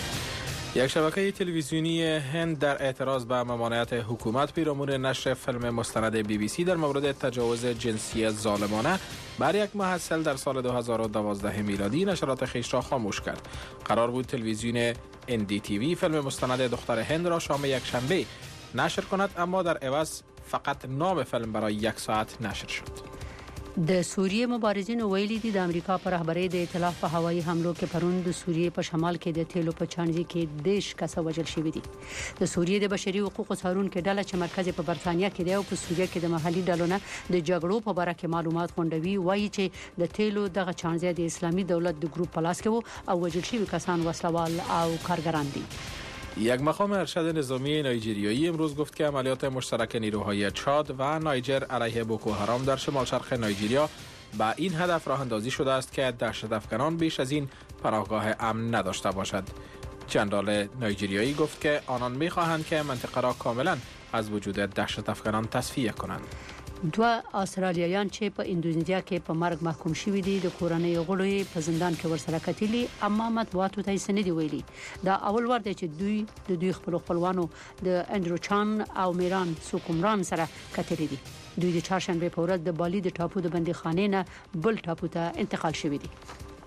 یک شبکه تلویزیونی هند در اعتراض به ممانعت حکومت پیرامون نشر فیلم مستند بی بی سی در مورد تجاوز جنسی ظالمانه بر یک محصل در سال دو هزار و دوازده میلادی نشرات خویش را خاموش کرد. قرار بود تلویزیون ان دی تی وی فیلم مستند دختر هند را شام یک شنبه نشر کند، اما در عوض فقط نام فیلم برای یک ساعت نشر شد. د سوریې مبارزین ویلي دي د امریکا پر رهبری د ائتلاف په هوایي حملو کې پرون د سوریې په شمال کې د تیلو په چانجي کې دیش کسه وژل شوی دي. د سوریې د بشري حقوقو څارونکو ډله چې مرکز په برتانیا کې دی او په سوریې کې د محلي ډلو نه د جګړو په اړه کې معلومات غونډوي، وایي چې د تیلو دغه چانجي د اسلامي دولت د ګروپ پلاس کې وو او وژل شوی کسان وسلوال او کارګران دي. یک مقام ارشد نظامی نایجریایی امروز گفت که عملیات مشترک نیروهای چاد و نایجر علیه بوکو حرام در شمال شرق نایجریا به این هدف راه اندازی شده است که دهشت افکنان بیش از این پناهگاه امن نداشته باشد. جنرال نایجریایی گفت که آنان می‌خواهند که منطقه را کاملا از وجود دهشت افکنان تصفیه کنند. دوه استرالیایان چې په اندونیزیا کې په مرګ محکوم شوي دي د کورنۍ غړو په زندان کې ورسره کتلي، اما مطبوعاتو ته یې نه دی ویلي. دا اول ور دی چې دوی د دوی خپل خپلوانو د انډرو چان او میران سوکومران سره کتلي دي. دوی د چهارشنبه په ورځ د بالی د ټاپو د بندیخانې نه بل ټاپو ته انتقال شوي دي.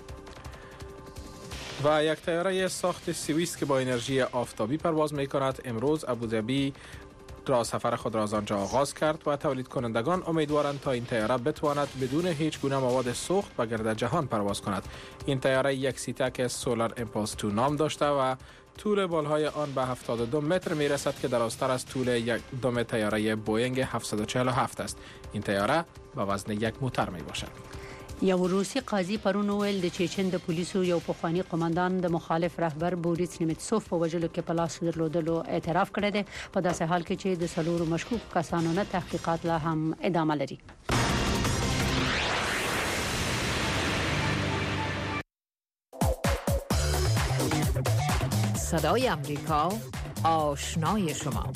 و یک طیاره ساخت سوئیس که با انرژی آفتابی پرواز می‌کند امروز ابوظبی را سفر خود را از آنجا آغاز کرد و تولید کنندگان امیدوارند تا این طیاره بتواند بدون هیچ گونه مواد سوخت به گرد جهان پرواز کند. این طیاره یک سیتک سولار امپالس دو نام داشته و طول بالهای آن به هفتاد و دو متر می رسد که درازتر از طول یک دم طیاره بوینگ هفتصد و چهل و هفت است. این طیاره به وزن یک موتر می باشد. یو روسي قاضي پرون ویل د چچن د پولیسو یو پخوانی قومندان د مخالف رهبر بوریس نیمتسوف په وجلو کې په لاس درلودلو اعتراف کړی دی، په داسې حال کې چې د سلورو مشکوک کسانو نه تحقیقات لا هم ادامه لري. صدای امریکا آشنای شما.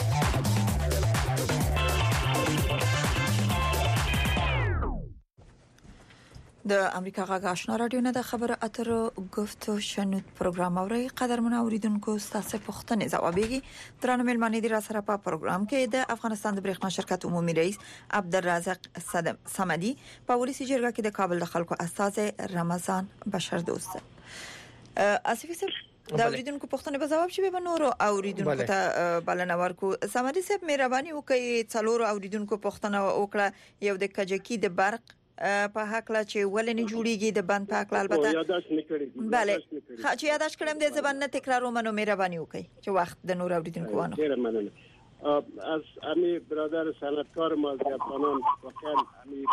د امریکا غږ آشنا رادیو نه د خبر اترو گفتو شنود پروګرام اوري قدرمن اوریدونکو ستاسو پوښتنې ځوابېږي. درنو ملمنې دي را سره په پروګرام کې د افغانستان د برېښنا شرکت عمومي رئیس عبدالرزاق صمدي په ولسی جرګه کې د کابل د خلکو استازي رمضان بشردوست اسفي سره د اوریدونکو پوښتنې په جواب شوي به نورو اوریدونکو ته بلنه ورکو. صمدي صاحب مهرباني وکړئ څلور اوریدونکو پوښتنه وکړه. یو د کجکی د برق په حق لا چې ولني جوړیږي د بند په حق البته یاداش نکړي بله خا چې یاداش کړم د زبان نه تکرار ومنو مهرباني وکړي چې وخت د نور اوریدونکو وانه ډیر مننه از امی برادر صنعتکار ما از افغانان واقعا امی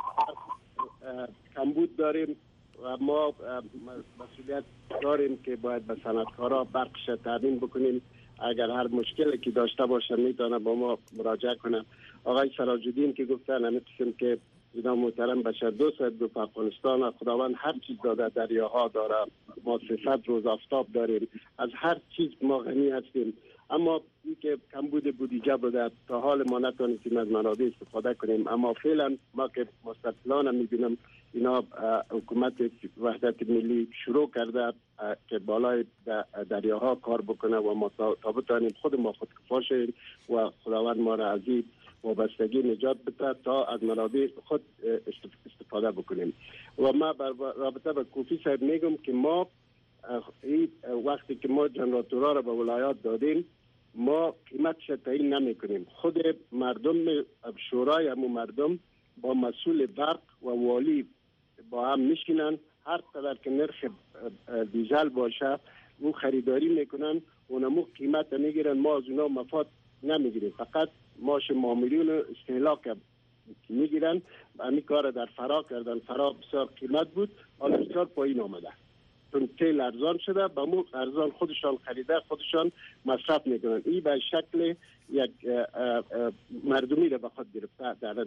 کمبود داریم و ما مسئولیت داریم که باید به صنعتکارا برقش تامین بکنیم. اگر هر مشکلی که داشته باشه میتونه با ما مراجعه کنه. آقای سراج الدین که گفتن همین قسم که جناب محترم بشر دو صد دو افغانستان خداوند هر چیز داده، دریاها داره، ما سیصد روز آفتاب داریم، از هر چیز ما غنی هستیم، اما این که کمبود بودجه بوده تا حال ما نتونستیم از منابع استفاده کنیم. اما فعلا ما که مستقلانه میبینم اینا حکومت وحدت ملی شروع کرده که بالای دریاها کار بکنه و ما تا بتانیم خود ما خودکفا شویم و خداوند ما را از این وابستگی نجات بده تا از منابع خود استفاده بکنیم. و ما رابطه به کوفی صاحب میگم که ما این وقتی که ما جنراتورها را به ولایات دادیم ما قیمتش تعیین نمی کنیم. خود مردم شورای همو مردم با مسئول برق و والی با هم میشینن، هر قدر که نرخ دیزل باشه او خریداری میکنن، اونمو قیمت میگیرن، ما از اونا مفاد نمیگیریم، فقط ماش معاملین استهلاک میگیرن. همین کار در فرا کردن، فرا بسیار قیمت بود، حالا بسیار پایین آمده چون تیل ارزان شده، با مو ارزان خودشان خریده خودشان مصرف میکنن. این به شکل یک مردمی را به خود گرفته در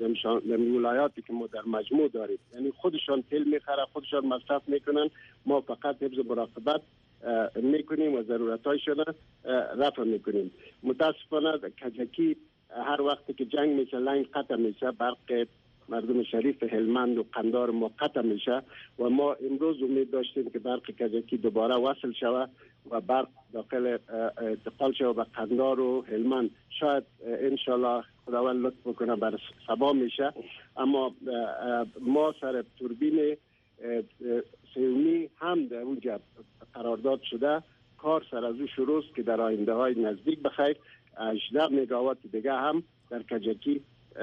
ولایاتی که ما در مجموع داریم، یعنی خودشان تیل میخره خودشان مصرف میکنن، ما فقط حفظ مراقبت میکنیم و ضرورتایشان رفع میکنیم. متاسفانه کجکی هر وقتی که جنگ میشه لنگ قطع میشه، برق مردم شریف هلمند و قندار ما قطع میشه و ما امروز امید داشتیم که برق کجکی دوباره وصل شود و برق داخل انتقال شود به قندار و هلمند. شاید انشالله خداوند لطف بکنه بر سبا میشه، اما ما سر توربین سیومی هم در اونجا قرارداد شده، کار سر از او شروع است که در آینده های نزدیک بخیر هجده مگاوات دیگه هم در کجکی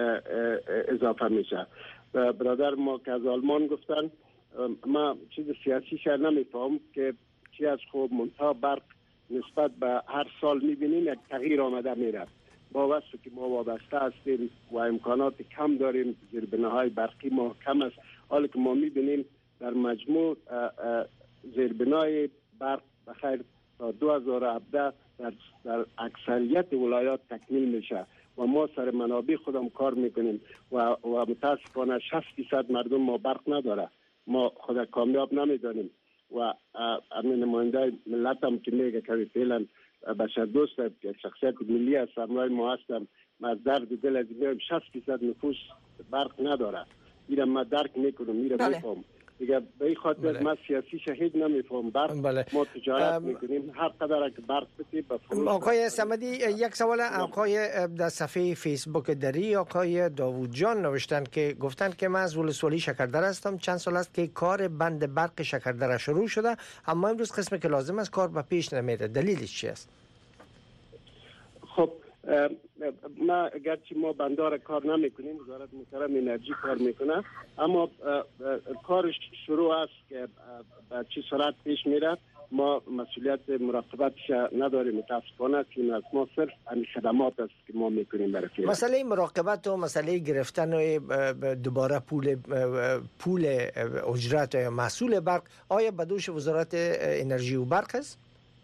اضافه میشه. برادر ما که از آلمان گفتن، ما چیز سیاسی شر نمیفهم که چی از خوب منتها برق نسبت به هر سال میبینیم یک تغییر آمده میره. با واسه که ما وابسته هستیم و امکانات کم داریم، زیربناهای برقی ما کم است، حالا که ما میبینیم در مجموع زیربنای برق بخیر تا دو هزار و هفده در, در اکثریت ولایات تکمیل میشه و ما سر منابع خودم کار میکنیم و, و متاسفانه شصت درصد مردم ما برق نداره، ما خود کامیاب نمیدانیم و امین نماینده ملت هم که میگه که فعلا بشر دوست یک شخصیت ملی است، سرمایه ما هستم، ما از درد دل از میگم شصت درصد نفوس برق نداره. میرم ما درک میکنم، میرم میفهم دیگه به این خاطر بله. ما سیاسی شهید نمیفهم برق بله. ما تجارت ام... میکنیم، هر قدر که برق بتی به فروش. آقای صمدی یک سوال آقای در صفحه فیسبوک دری آقای داوود جان نوشتن که گفتن که من از ولسوالی شکردر هستم، چند سال است که کار بند برق شکردر شروع شده اما امروز قسمی که لازم است کار به پیش نمیره، دلیلش چی است؟ خب ما گرچه ما بندار کار نمی کنیم، وزارت محترم انرژی کار میکنه، اما کارش شروع است که به چه صورت پیش میره ما مسئولیت مراقبتش نداریم متاسفانه، چون از ما صرف این خدمات است که ما میکنیم برای فعلا. مسئله مراقبت و مسئله گرفتن دوباره پول پول اجرت یا محصول برق آیا به دوش وزارت انرژی و برق است؟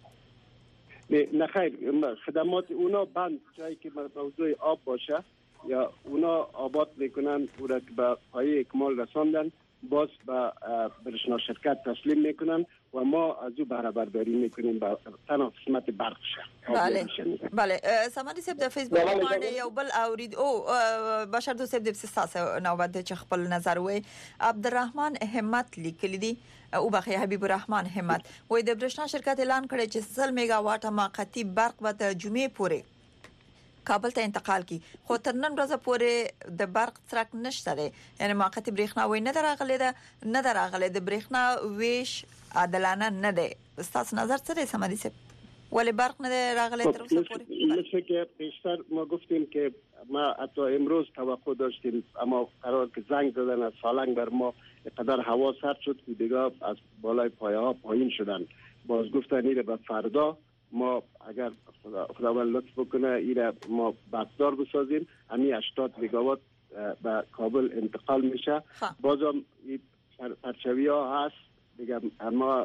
نه خیر، خدمات اونا بند جایی که موضوع آب باشه یا اونا آباد میکنن او را که به پایه اکمال رساندن باز به برشنا شرکت تسلیم میکنن و ما از او بهره برداری میکنیم به تنها قسمت برق شه. بله بله سمانی صاحب د فیسبوک باندې یو بل اورید او بشر دو صاحب د ساس نوبت چې خپل نظر وي. عبدالرحمن همت لیکلی دی او بخی حبیب الرحمن همت وې د برښنا شرکت اعلان کړی چې سل میگا واټه موقتی برق به تر جمعې پورې کابل ته انتقال کی، خو تر نن ورځې پورې د برق څرک نشته دی، یعنی موقتی برېښنا وې نه دراغلې ده نه دراغلې د برېښنا ویش عادلانه نه دی. تاسو نظر څه دی سمدي صاحب؟ ولی برق نه راغلی تر اوسه پورې؟ مثل که بیشتر ما گفتیم که ما حتی امروز توقع داشتیم، اما قرار که زنگ زدن از سالنگ بر ما قدر هوا سرد شد که دیگه از بالای پایه ها پایین شدن. باز گفتن ایره به فردا ما اگر خداوند لطف بکنه ایره ما بخشدار بسازیم، همین هشتاد مگاوات به کابل انتقال میشه. بازم این پرچوی ها هست دیگه، اما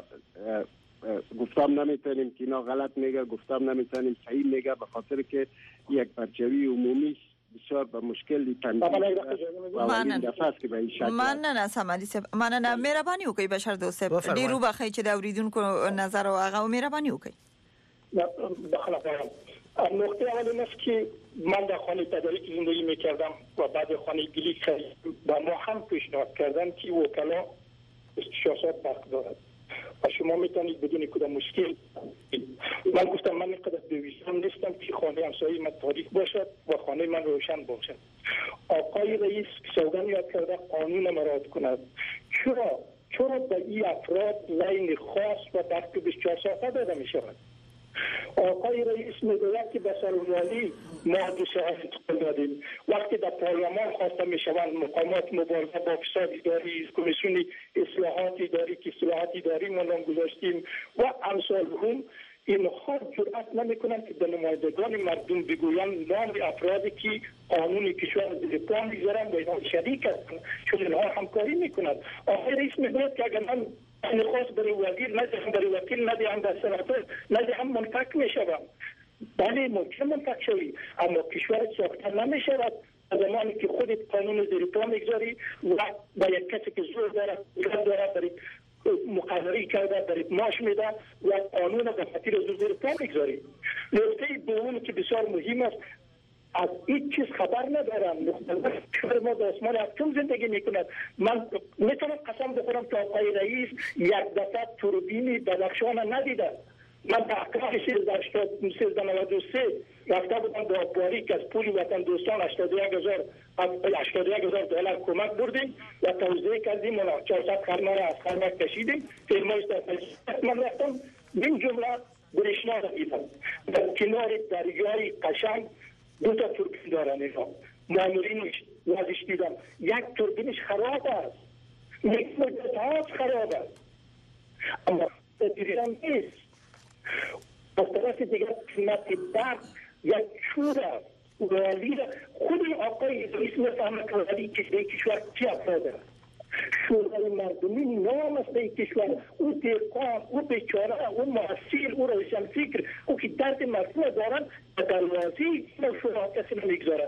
گفتم نمیتونیم که اینا غلط میگه، گفتم نمیتونیم صحیح میگه، به خاطر که یک پرچوی عمومی بسیار به مشکل تنظیم و اولین دفعه است که به این شکل. من نه نه سمالی صاحب، من نه مهرباني وکي بشر دوست ډیرو بخی چې دا اوریدونکو نظر او هغه مهرباني وکي. داخل افغان نقطه اول این است که من در خانه تدارک زندگی میکردم و بعد خانه گلی با ما هم پیشنهاد کردن که وکلا استشارات برق دارد و شما میتونید بدون کدام مشکل. من گفتم من اینقدر دویستم نیستم که خانه همسایه من تاریک باشد و خانه من روشن باشد. آقای رئیس سوگند یاد کرده قانون مراد کند. چرا؟ چرا به این افراد لین خاص و برق بیست و چهار ساعته داده می شود؟ آقای رئیس میگوید که به سروالی ما دو ساعت انتقال دادیم. وقتی در پارلمان خواسته می شوند مقامات مبارزه با فساد اداری، کمیسیون اصلاحات اداری که اصلاحات اداری ما نام گذاشتیم و امثال هم، اینها جرأت نمی کنند که به نمایندگان مردم بگویند نام افرادی که قانون کشور زیر پا میگذارند و اینها شریک هستند، چون اینها همکاری میکنند. آقای رئیس میگوید که اگر من نخواست برای وزیر ندهم، برای وکیل ندهم، در سناتور ندهم، منفک میشوم. بله ممکن منفک شوی، اما کشور ساخته نمیشود زمانی که خودت قانون زیر پا میگذاری و با یک کسی که زور دارد دارد برای مقرری کرده برای ماش میده و قانون به خاطر زور زیر پا میگذاری. نکته دوم که بسیار مهم است، از این چیز خبر ندارم. کشور ما به آسمان هفتم زندگی میکند. من میتونم قسم بخورم که آقای رئیس یک دفعه توربین بدخشان ندیده. من به اقرار سیزده نود و سه رفته بودم با باریک از پول وطن دوستان هشتاد و یک هزار دلار کمک بردیم و توزیع کردیم و چهارصد خرمه از خرمه کشیدیم. فیلمایش در من رفتم این جمله برشنا را دیدم. در کنار دریای قشنگ دو تا توربین دارن اینا. مامورینش وازش دیدم. یک توربینش خراب است. یک مدت خراب است. اما دیدم نیست. از طرف دیگر قیمت برق یک شور است. ولی خود آقای رئیس میفهمه که ولی کشور چی افراد است. شورای مردمی نام است این کشور. او دهقان، او بیچاره، او محصول، او روشن فکر، او که درد مردم دارن به دروازه شورا کسی نمیگذارد.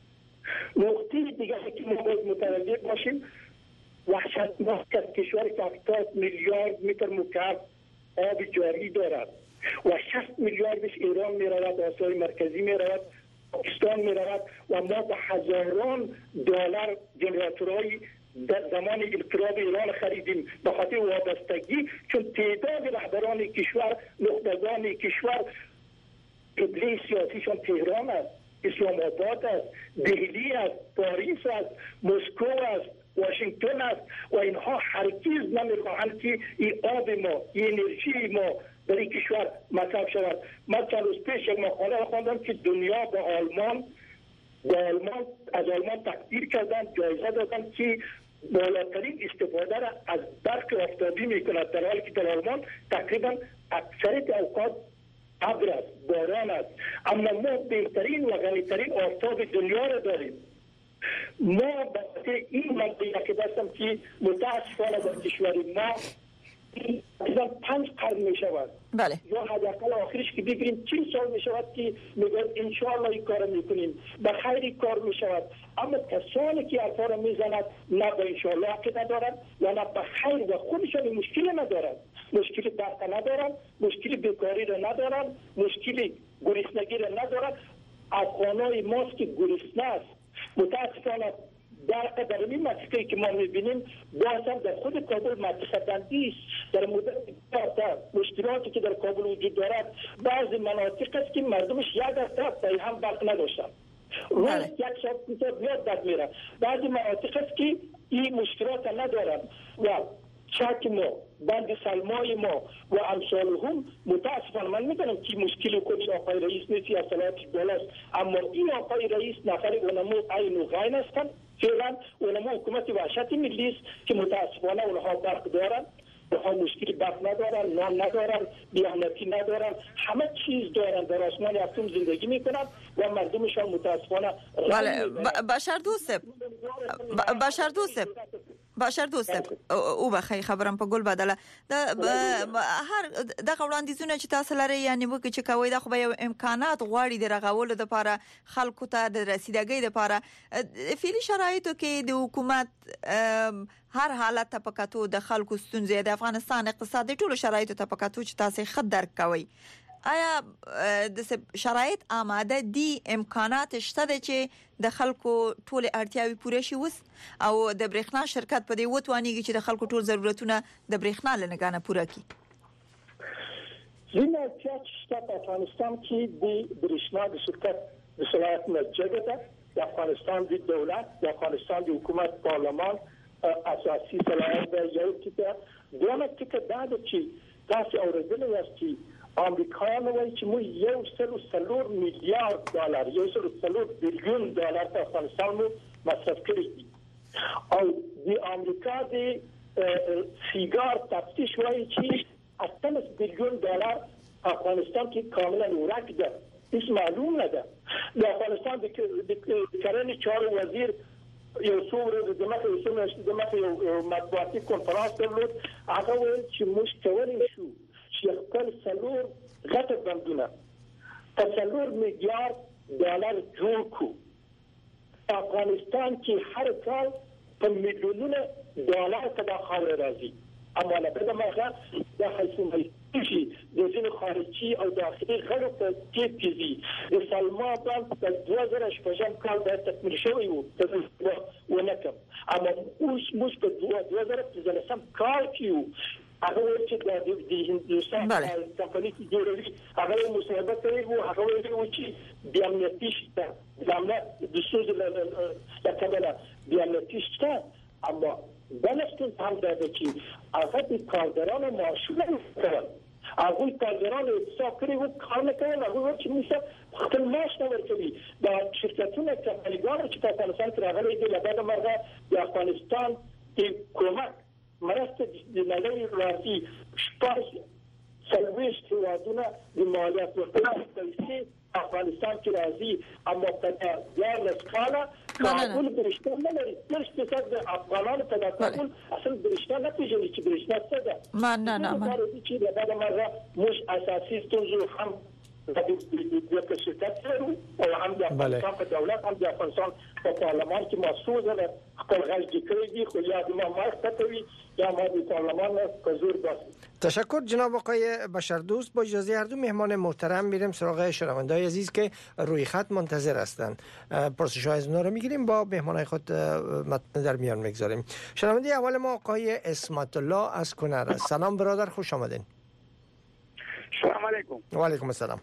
نقطه دیگه که ما باید متوجه باشیم، وحشتناک است کشور که هفتاد میلیارد متر مکعب آب جاری دارد و شصت میلیاردش ایران می رود، آسیای مرکزی می رود، پاکستان می رود و ما به هزاران دلار جنراتورهای در زمان انقلاب ایران خریدیم به خاطر وابستگی، چون تعداد رهبران کشور، نخبگان کشور قبله سیاسیشان تهران است، اسلام آباد است، دهلی است، پاریس است، مسکو است، واشنگتن است و اینها هرگز نمیخواهند که این آب ما، این انرژی ما برای کشور مصرف شود. من چند روز پیش یک مقاله خواندم که دنیا به آلمان به آلمان از آلمان تقدیر کردن، جایزه دادن که بالاترین استفاده را از برق آفتابی میکند، در حالی که در آلمان تقریبا اکثریت اوقات ابر است، باران است، اما ما بهترین و غنیترین آفتاب دنیا را داریم. ما به این منطقه که دستم که متاسفانه در کشور ما تقریبا پنج قرن می شود. بله. یا حداقل آخرش که بگیریم چند سال می شود که میگوید انشاءالله این کار می کنیم، به خیر کار می شود. اما کسانی که حرفا را می زند نه به انشاءالله عقیده دارند و نه به خیر و خودشان مشکل ندارند. مشکل برق ندارند، مشکل بیکاری را ندارند، مشکل گرسنگی را ندارند. افغانای ماست که گرسنه است. متاسفانه در در این مسئله که ما می‌بینیم باز هم در خود کابل منطقه بندی است. در مورد مشکلاتی که در کابل وجود دارد، بعضی مناطق است که مردمش یک هفته هم برق نداشتن. روز یک ساعت کوتاه بیاد داد میره. بعضی مناطق است که این مشکلات ندارند و چاک ما بند سلمای ما و امثالهم متاسفانه من میدونم که مشکل خودش آقای رئیس نیست یا صلاحیتش بالاست، اما این آقای رئیس نفر علما عین و غین هستند. فعلا علما حکومت وحشت ملی است که متاسفانه اونها برق دارن، اونها مشکل برق ندارن، نان ندارن، بی‌امنیتی ندارن، همه چیز دارن، در آسمان هفتم زندگی میکنن و مردمشان متاسفانه. بله بشر دوست بشر دوست بشر دوست او بخی خبرم په ګل بدله د هر د وړاندیزونه چې تاسو لري یعنی وکړي چې کوي د خو به امکانات غواړي د رغولو لپاره خلکو ته د رسیدګۍ لپاره فعلی شرایطو کې د حکومت هر حالت ته پکاتو د خلکو ستونزې د افغانستان اقتصادي ټولو شرایطو ته پکاتو چې تاسو خد درک کوي. آیا د شرایط آماده دي، امکانات شته چې د خلکو ټول اړتیاوي پوره شي وس او د برېښنا شرکت په دې وتوانیږي چې د خلکو ټول ضرورتونه د برېښنا لنګانه پوره کړي؟ زموږ اړتیا شته په افغانستان کې د برېښنا د شرکت د صلاحیت مسجد ده. د افغانستان د دولت د افغانستان د حکومت پارلمان اساسي صلاحیت ده. یو ټکی دوه ټکی دا ده چې تاسو اورېدلې یاست چې امریکایان وایي چې موږ یو سل و څلور میلیارډ ډالر یو سل و څلور بیلیون ډالر په افغانستان مو مصرف کړي دي او د امریکا د سیګار تفتیش وایي چې اتلس بیلیون ډالر افغانستان کې کاملا ورک ده. هیڅ معلوم نه ده. د افغانستان د کرنې چارو وزیر یو څو ورځې د مخه یو څو میاشتې د مخه یو مطبوعاتي کنفرانس درلود. هغه ویل چې موږ کولی شو چې خپل څلور غټ بندونه په څلور میلیارډ ډالر جوړ کړو. افغانستان کې هر کال په میلیونونه ډالر ته د خاورې راځي، اما له بده مرغه د خلکو شي د ځینو خارجي او داخلي غړو په کې کېږي. د سلما بند په دوه زره شپږم کال باید تکمیل شوی وو ونه کړ، اما اوس موږ په دوه زره پنځلسم کال کې یو. هغه چې د هندوستان کمپنۍ چې جوړوي هغه مصاحبه کوي او هغه وایي چې بیا امنیتي شته، د امنیت د سوز له کبله بیا امنیتي شته، اما بلستون هم دا ده چې هغه د کارګرانو معاشونه ورکول، هغوی کارګرانو احتساب کړي وو کار نه کول، هغوی وایي چې موږ خپل معاش نه ورکوي. دا شرکتونه کمپنیګانو چې په افغانستان کې راغلي دي له بده مرغه د افغانستان د کومک مرسته د نړۍ راځي شپږ څلوېښت هېوادونه د مالیات ورکولو پیسې افغانستان کې راځي، اما په دیارلس کاله کابل برېښنا نه لري. دېرش فیصد د افغانانو په دا کابل اصل برېښنا نه پېژني چې برېښنا څه ده. مننه چې له بده مرغه موږ اساسي ستونزو هم د شرکت لرو او هم د افغانستان په دولت هم د افغانستان په پارلمان کې محسوس ده خپل غږ کړی دي، خو یا د ما مرسته کوي یا ما د پارلمان په زور باسي. تشکر جناب آقای بشردوست. با اجازه هر دو مهمان محترم میریم سراغ شنونده‌های عزیز که روی خط منتظر هستند. پرسش‌های از اونها رو میگیریم، با مهمانای خود متن در میان میگذاریم. شنونده اول ما آقای اسمت الله از کنر است. سلام برادر، خوش آمدین. سلام علیکم. و علیکم السلام.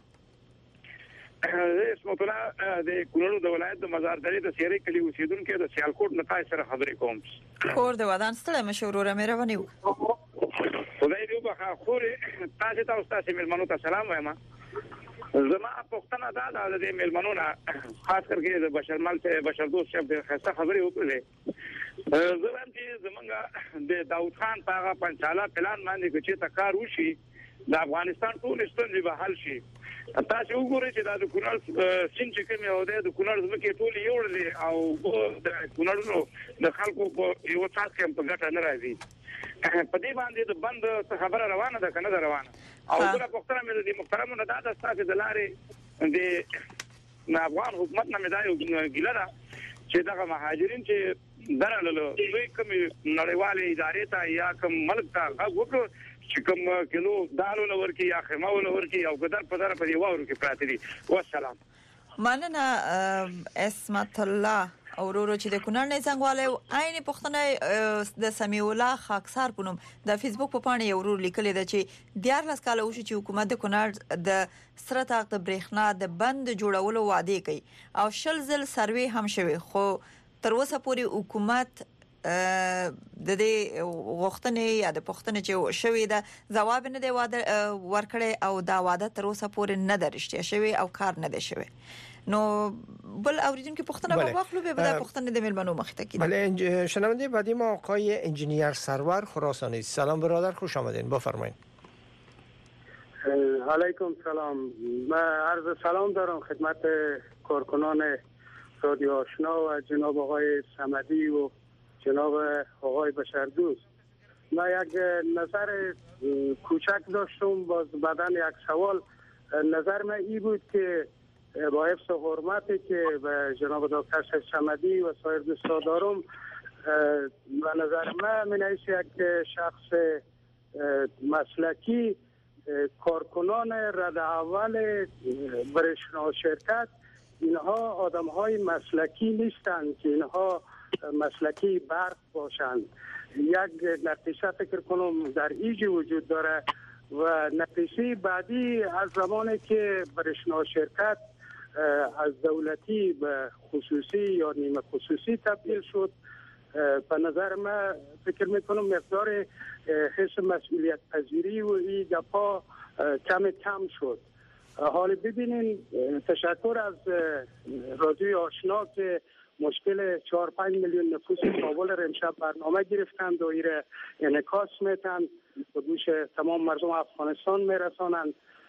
اسمت الله د کونړ د ولایت د مزاردری د سیری کلی اوسیدونکو د سیالکوټ نه تاسو سره خبرې کوم. کور د ودان ستړي مشوره مې روانیو. خدای دې وبخښه خو تاسو ته تاسو مېلمنو ته سلام وایم. زما پښتنه دا د مېلمنو نه خاص کرके د بشرمل ته بشردوست شپ د خاصه خبرې وکړلې. زموږ چې زمونږ د داوود خان هغه پنځاله پلان باندې چې تکار وشي د افغانستان ټول ستونزې به حل شي. تاسو وګورئ چې د کونړ سین چې کوم یو دی د کونړ ځمکې ټول یو دی او د کونړ د خلکو په یو څاڅ کې په ګټه نه راځي. په دې باندې د بند خبره روانه ده کنه روانه او بل پښتنه مې د محترمو نه دا د تاسو د لارې د افغان حکومت نه مې دا یو ګیله ده چې دغه مهاجرین چې درلله دوی کوم نړیوالې ادارې ته یا کوم ملک ته وګورو چې کوم کلو دالو نور کې یا خماو نور کې او قدر په در په دی وورو کې پراته دي. والسلام. مننه اسمت الله اورورو چې د کونړ نه څنګهواله عین پښتنه د سمیع الله خاکسار پونم د فیسبوک په پاڼه یو ورور لیکل دی چې دیارلس کال وشو چې حکومت د کونړ د سره طاقت برېښنا د بند جوړولو وعده کوي او شل ځل سروې هم شوی، خو تر اوسه پورې حکومت د دې غوښتنې یا د پښتنې چې شوې ده جواب نه دی واده ورکړي او دا واده تر اوسه پورې نه درشته شوی او کار نه دی شوی. نو بل اوریدونکو پښتنه په واخلو به د پښتنې د ملمنو مخته کیږي. بله شنونده بعدی ما آقای انجینیر سرور خراسانی. سلام برادر، خوش آمدین، بفرمایید. علیکم سلام. من عرض سلام دارم خدمت کارکنان رادیو آشنا و جناب آقای صمدی و جناب آقای بشردوست. من یک نظر کوچک داشتم، باز بعداً یک سوال. نظر من این بود که با حفظ حرمتی که به جناب دکتر شیخ صمدی و سایر دوستان دارم، به نظر من من ایش یک شخص مسلکی کارکنان رد اول برشنا شرکت، اینها آدم های مسلکی نیستند که اینها مسلکی برق باشند. یک نقطه فکر کنم در ایجی وجود داره و نقطه بعدی از زمانی که برشنا شرکت از دولتی به خصوصی یا نیمه خصوصی تبدیل شد، به نظر من فکر میکنم مقدار حس مسئولیت پذیری و این گپا کم کم شد. حالا ببینین، تشکر از رادیو آشنا که مشکل چهار پنج میلیون نفوس کابل را امشب برنامه گرفتند و ایره انعکاس میتن به گوش تمام مردم افغانستان میرسانند.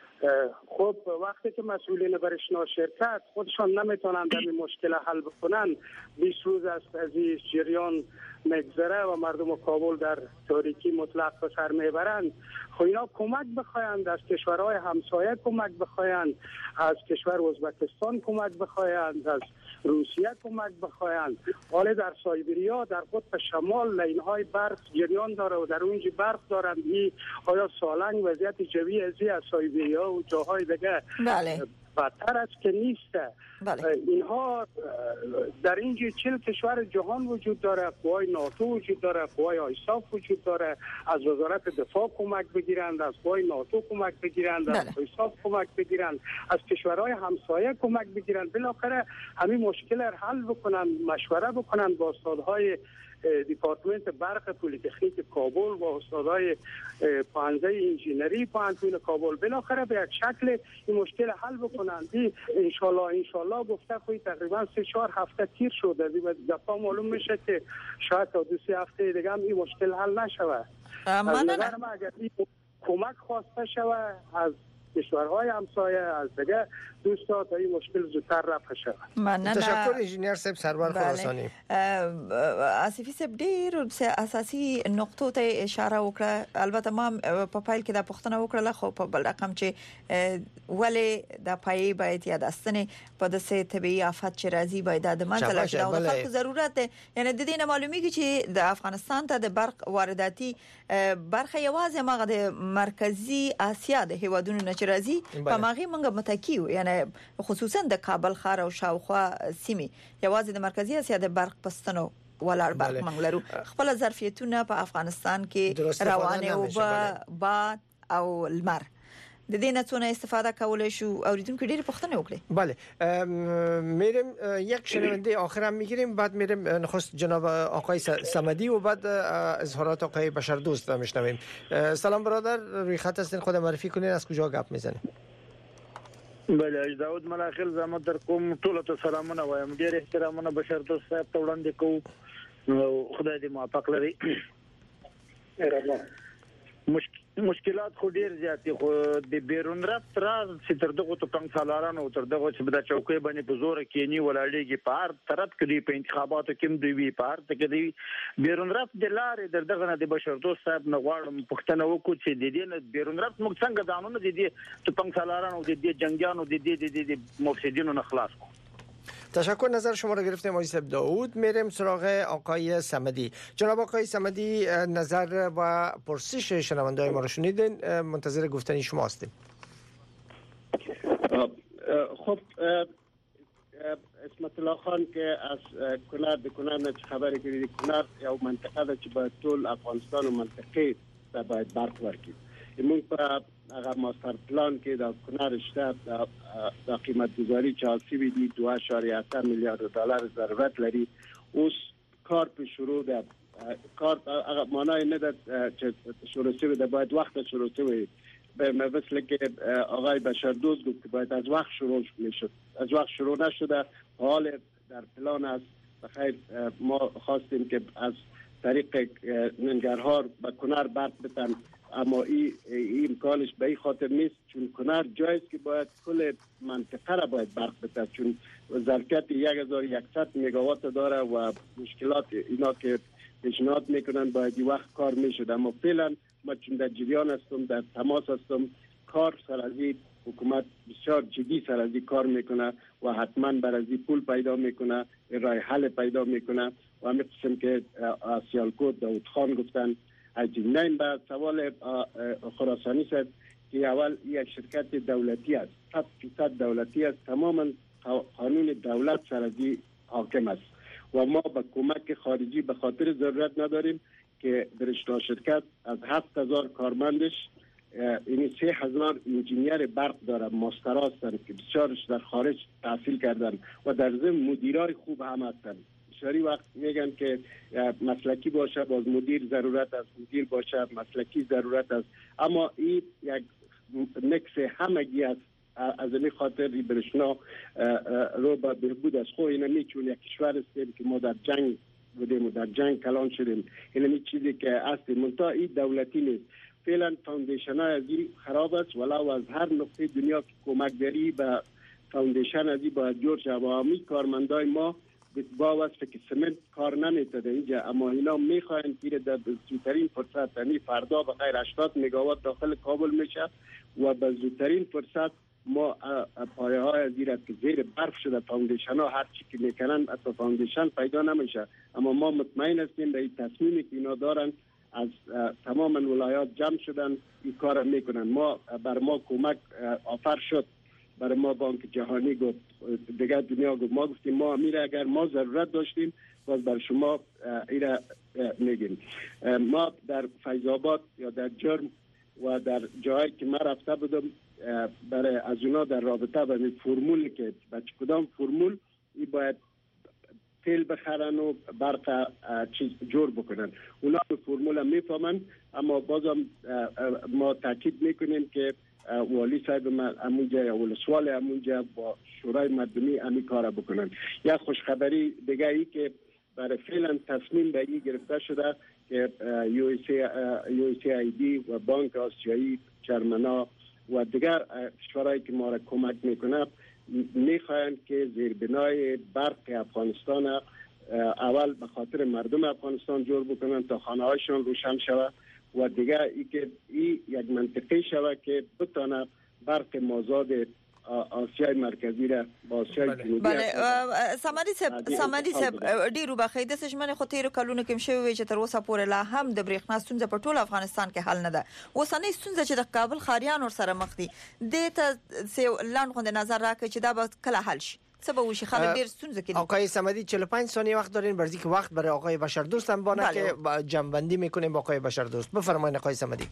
خب وقتی که مسئولین برشنا شرکت خودشان نمیتونند این مشکل حل بکنن، بیست روز است از این جریان مگذره و مردم کابل در تاریکی مطلق به سر میبرند. خب اینا کمک بخواهند، از کشورهای همسایه کمک بخواهند، از کشور ازبکستان کمک بخواهند، از روسیه کمک بخواهند. حالا در سایبریا در قطب شمال لاین‌های برق جریان داره و در اونجا برق دارند. این آیا سالنگ وضعیت جوی ازی از سایبریا و جاهای دیگه بله بدتر است که نیست؟ بله. اینها در اینجا چهل کشور جهان وجود داره، قوای ناتو وجود داره، قوای آیساف وجود داره. از وزارت دفاع کمک بگیرند، از قوای ناتو کمک بگیرند، از آیساف کمک بگیرند، از کشورهای همسایه کمک بگیرند. بالاخره همین مشکل را حل بکنند، مشوره بکنند با استادهای دیپارتمنت برق پلیتکنیک کابل و استادای پانزه انجینری پانتون کابل، بالاخره به یک شکل این مشکل حل بکنند. ان شاء الله ان شاء الله گفته کوی تقریبا سه چهار هفته تیر شده، از دفعه معلوم میشه که شاید تا دو سه هفته دیگه هم این مشکل حل نشود. از نظر من اگر این کمک خواسته شود از کشورهای همسایه، از دیگه دوستا، تا این مشکل زودتر رفع شود. تشکر انجینیر صاحب سرور خراسانی. آصفی صاحب ډیر اساسي نقطو ته اشاره وکړه. البته ما په پایل کې د پښتنه وکړه، خو په بل رقم چې ولې د پای باید یادستنه په دسه طبيعي آفات چې راځي باید د منځله شي او د خلکو ضرورت ده. یعنی د دې نه معلومیږي چې د افغانستان ته د برق وارداتي برخه یوازې مغه د مرکزی اسیا د هیوادونو نه راځي په ماغي منګه متکیو، یعنی خصوصا د کابل ښار او شاوخوا سیمې یوازې د مرکزی اسیا د برق پستنو ولر برق منګلرو. خپل ظرفیتونه په افغانستان کې روانه او باد او لمر د دې نه څونه استفاده کولای شو. اوریدونکو ډېر پوښتنه وکړي. بله میرم یک شنونده آخرام میگیریم، بعد میرم نخست جناب آقای صمدی و بعد اظهارات آقای بشردوست رو میشنویم. سلام برادر، روی خط هستین، خود معرفی کنین، از کجا گپ میزنین؟ بله داود ملاخل زحمت در کوم ټول ته سلامونه وایم. ډېر احترامونه بشردوست صاحب ته وړاندې کوم. خدای دې موفق لري. مشکلات خو ډیر زیات دي، خو د بیرون رفت راز چې تر دغه تو پنځه سالانو تر دغه چې د چوکۍ باندې په زور کې نی ولاړېږي په هر طرف کې دی، په انتخاباتو کې دی وی په هر کې دی بیرون رفت د لارې در دغه نه د بشردوست صاحب نه غواړم پښتنه وکړو چې د دې نه بیرون رفت موږ څنګه دانونه د دې ته پنځه سالانو د دې جنگیانو د دې د مفسدینو نه خلاص کو. تشکر، نظر شما را گرفتیم آقای صاحب داوود. میریم سراغ آقای صمدی. جناب آقای صمدی، نظر و پرسش شنونده‌های ما رو شنیدین، منتظر گفتن شما هستیم. خب اسمت الله خان که از کنر د کنر نه خبرې کړې، کنر یو منطقه ده چې په ټول افغانستان او منطقې ته باید برق ورکړي. موږ په هغه ماستر پلان کې د کنر شته د قیمت گذاری چې حاصل دي دو اشاریه هفت میلیارد دلار ضرورت لري. اوس کار په شروع ده کار مانای نداد که شروع شده، باید وقت شروع شده. به مثل که آقای بشردوست گفت که باید از وقت شروع میشد، از وقت شروع نشده، حال در پلان است. بخیر ما خواستیم که از طریق ننگرهار به کنر برق بتن، اما این ای امکانش به این خاطر نیست چون کنر جایست که باید کل منطقه را باید برق بتن، چون ظرفیت یک هزار و صد مگاوات داره و مشکلات اینا که پیشنهاد میکنن باید این وقت کار میشد. اما فعلا ما چون در جریان هستم، در تماس هستم، کار سر از این حکومت بسیار جدی سر از این کار میکنه و حتما بر از این پول پیدا میکنه، راه حل پیدا میکنه. و همین قسم که سیالکوت داود خان گفتن اجنین به سوال خراسانی است که اول یک شرکت دولتی است، صد فیصد دولتی است، تماما قانون دولت سر از این حاکم است و ما به کمک خارجی به خاطر ضرورت نداریم که برشنا شرکت از هفت هزار کارمندش این سه هزار انجینیر برق داره، ماستر هستند که بسیارش در خارج تحصیل کردن و در ضمن مدیرای خوب هم هستند. بسیاری وقت میگن که مسلکی باشه، باز مدیر ضرورت است، مدیر باشه مسلکی ضرورت است، اما این یک نکس همگی است. از این خاطر این برشنا رو به بهبود از خو اینا میچون یک کشور هستیم که ما در جنگ بودیم و در جنگ کلان شدیم، این چیزی که است منتها این دولتی نیست. فعلا فاوندیشن های از این خراب است، ولو از هر نقطه دنیا که کمک داری به فاوندیشن از این باید جور شد و همی کارمندای ما با وصف که سمنت کار نمیتده اینجا، اما اینا میخواین که در زودترین فرصت، یعنی فردا به غیر هشتاد مگاوات داخل کابل میشه و به زودترین فرصت ما پایه های زیر که زیر برف شده، فاوندیشن ها هر چی که میکنن حتی فاوندیشن پیدا نمیشه، اما ما مطمئن هستیم به این تصمیمی که اینا دارن از تمام ولایات جمع شدن این کار میکنن. ما بر ما کمک آفر شد، برای ما بانک جهانی گفت، دیگر دنیا گفت، ما گفتیم ما میره اگر ما ضرورت داشتیم باز بر شما ایره میگیم. ما در فیض آباد یا در جرم و در جایی که من رفته بودم برای از اونا در رابطه با فرمول که بچه کدام فرمول ای باید تیل بخرن و برق چیز جور بکنن، اونا به فرمول هم میفهمن، اما بازم ما تاکید میکنیم که والی صاحب امونجا یا ولسوال امونجا با شورای مردمی امی کار بکنن. یا خوشخبری دیگه ای که برای فعلا تصمیم به این گرفته شده که یو اس ای دی و بانک آسیایی چرمنا و دیگر کشورهایی که ما را کمک میکنه میخواهند که زیربنای برق افغانستان اول به خاطر مردم افغانستان جور بکنن تا خانه هایشان روشن شود و دیگر ای که این یک منطقه شود که بتانه برق مازاد آسیای مرکزی را با آسیای جنوبی. بله سمادي صاحب سمادي صاحب ډیرو بخیده سش منه خو تیر کلونه کې شوی چې تر اوسه پورې لا هم د برېښنا ستونزه په ټول افغانستان کې حل نه ده. اوسنۍ ستونزه چې د کابل خاریان ور سره مخ دي د ته لاند غو نظر راکړي چې دا به کله حل شي. سبب وشي خلک ډیر ستونزه کې. آقای صمدی چهل و پنج ثانیه وقت دارین، برای که وقت برای آقای بشردوست هم بانه که جنبندی میکنیم با آقای بشردوست. بفرمایید آقای صمدی.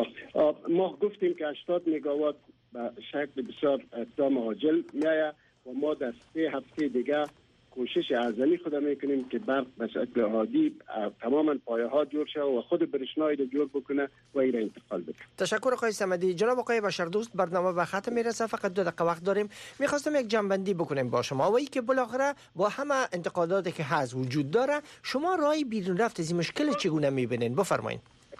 ما گفتیم که هشتاد مگاوات به شکل بسیار اقدام عاجل میآید و ما در سه هفته دیگه کوشش ازلی خود میکنیم که برق به شکل عادی تماما پایه ها جور شه و خود برشنایی رو جور بکنه و این را انتقال بده. تشکر آقای صمدی. جناب آقای بشردوست، برنامه به ختم میرسه، فقط دو دقیقه وقت داریم. میخواستم یک جنبندی بکنیم با شما و ای که بالاخره با همه انتقاداتی که هست وجود داره، شما راه بیرون رفت از این مشکل چگونه میبینین؟ بفرمایید.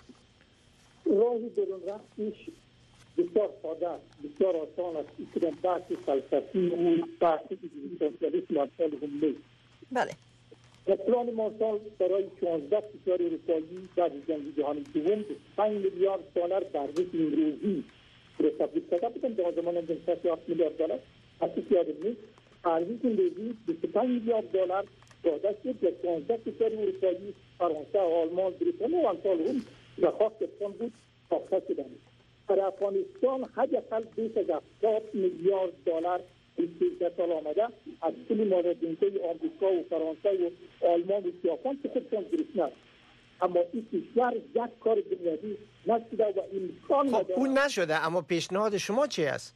راه بیرون رفتش بسیار ساده است، بسیار آسان است. این بحث فلسفی و بحث سوسیالیسم اصل هم نیست. بله. در پلان مارشال برای شانزده کشور اروپایی بعد از جنگ جهانی دوم پنج میلیارد دلار در روز امروزی رسید. فقط بودن در زمان جنگی هفت میلیارد دلار اصلی یادم نیست. ارزش امروزی بیست و پنج میلیارد دلار داده شد در شانزده کشور اروپایی، فرانسه، آلمان، بریتانیا و امثال هم درخواست کردن بود ساخته شدند. در افغانستان حداقل بیش از هفتاد میلیارد دلار به سال آمده از پول ماردینکه آمریکا و فرانسه و آلمان و ژاپن که خودشان گرفتند، اما این کشور یک کار بنیادی نشده و امکان نداره. خب اون نشده، اما پیشنهاد شما چی است؟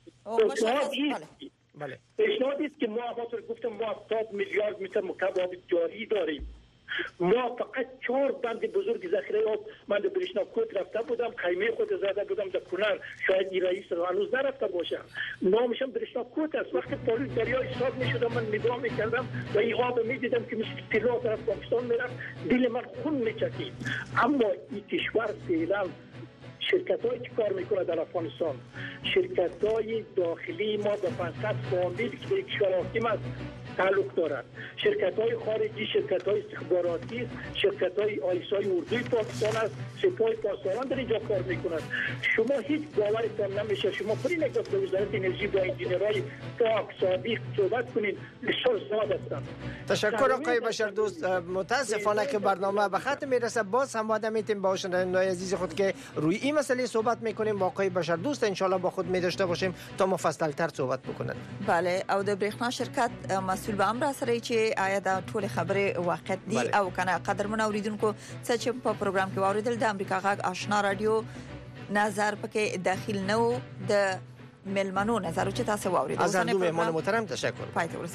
بله. پیشنهادی است که ما همونطور گفتم ما هفتاد میلیارد متر مکعب آب جاری داریم ما فقط چهار بند بزرگ ذخیره آب من در برشنا کوت رفته بودم، خیمه خود زده بودم در کنر، شاید این رئیس هنوز نرفته باشه. نامشم برشنا کوت است. وقتی پالوی دریای ساد میشدم من نگاه میکردم و این آب میدیدم که مثل طلا طرف پاکستان میرفت، دل من خون میچکید. اما این کشور فعلا شرکت هایی که کار میکنه در افغانستان، شرکت های داخلی ما به پانصد فامیل که به کشور حاکم است تعلق دارد. شرکت های خارجی شرکت های استخباراتی، شرکت های آیسای اردوی پاکستان است، سپاه پاسداران در اینجا کار میکنند. شما هیچ باورتان نمیشه، شما پری نگاه به وزارت انرژی با انجینرهای پاک صادق صحبت کنین، بسیار زیاد هستند. تشکر آقای بشردوست. متاسفانه که برنامه به ختم میرسه، باز هم وعده میتیم با شنوندگان عزیز خود که روی این مسئله صحبت میکنیم با آقای بشردوست، ان شاء الله با خود می‌داشته باشیم تا مفصل تر صحبت بکنن. بله، او د برېښنا شرکت مسول به امر سره چې آیا دا ټول خبره واقع دي بله. او کنه قدرمن اوریدونکو څه چې په پروګرام کې واوریدل د امریکا غږ آشنا رادیو نظر پکې داخل نو د ملمنو نظر چې تاسو واوریدل. از هر دو مهمان محترم تشکر.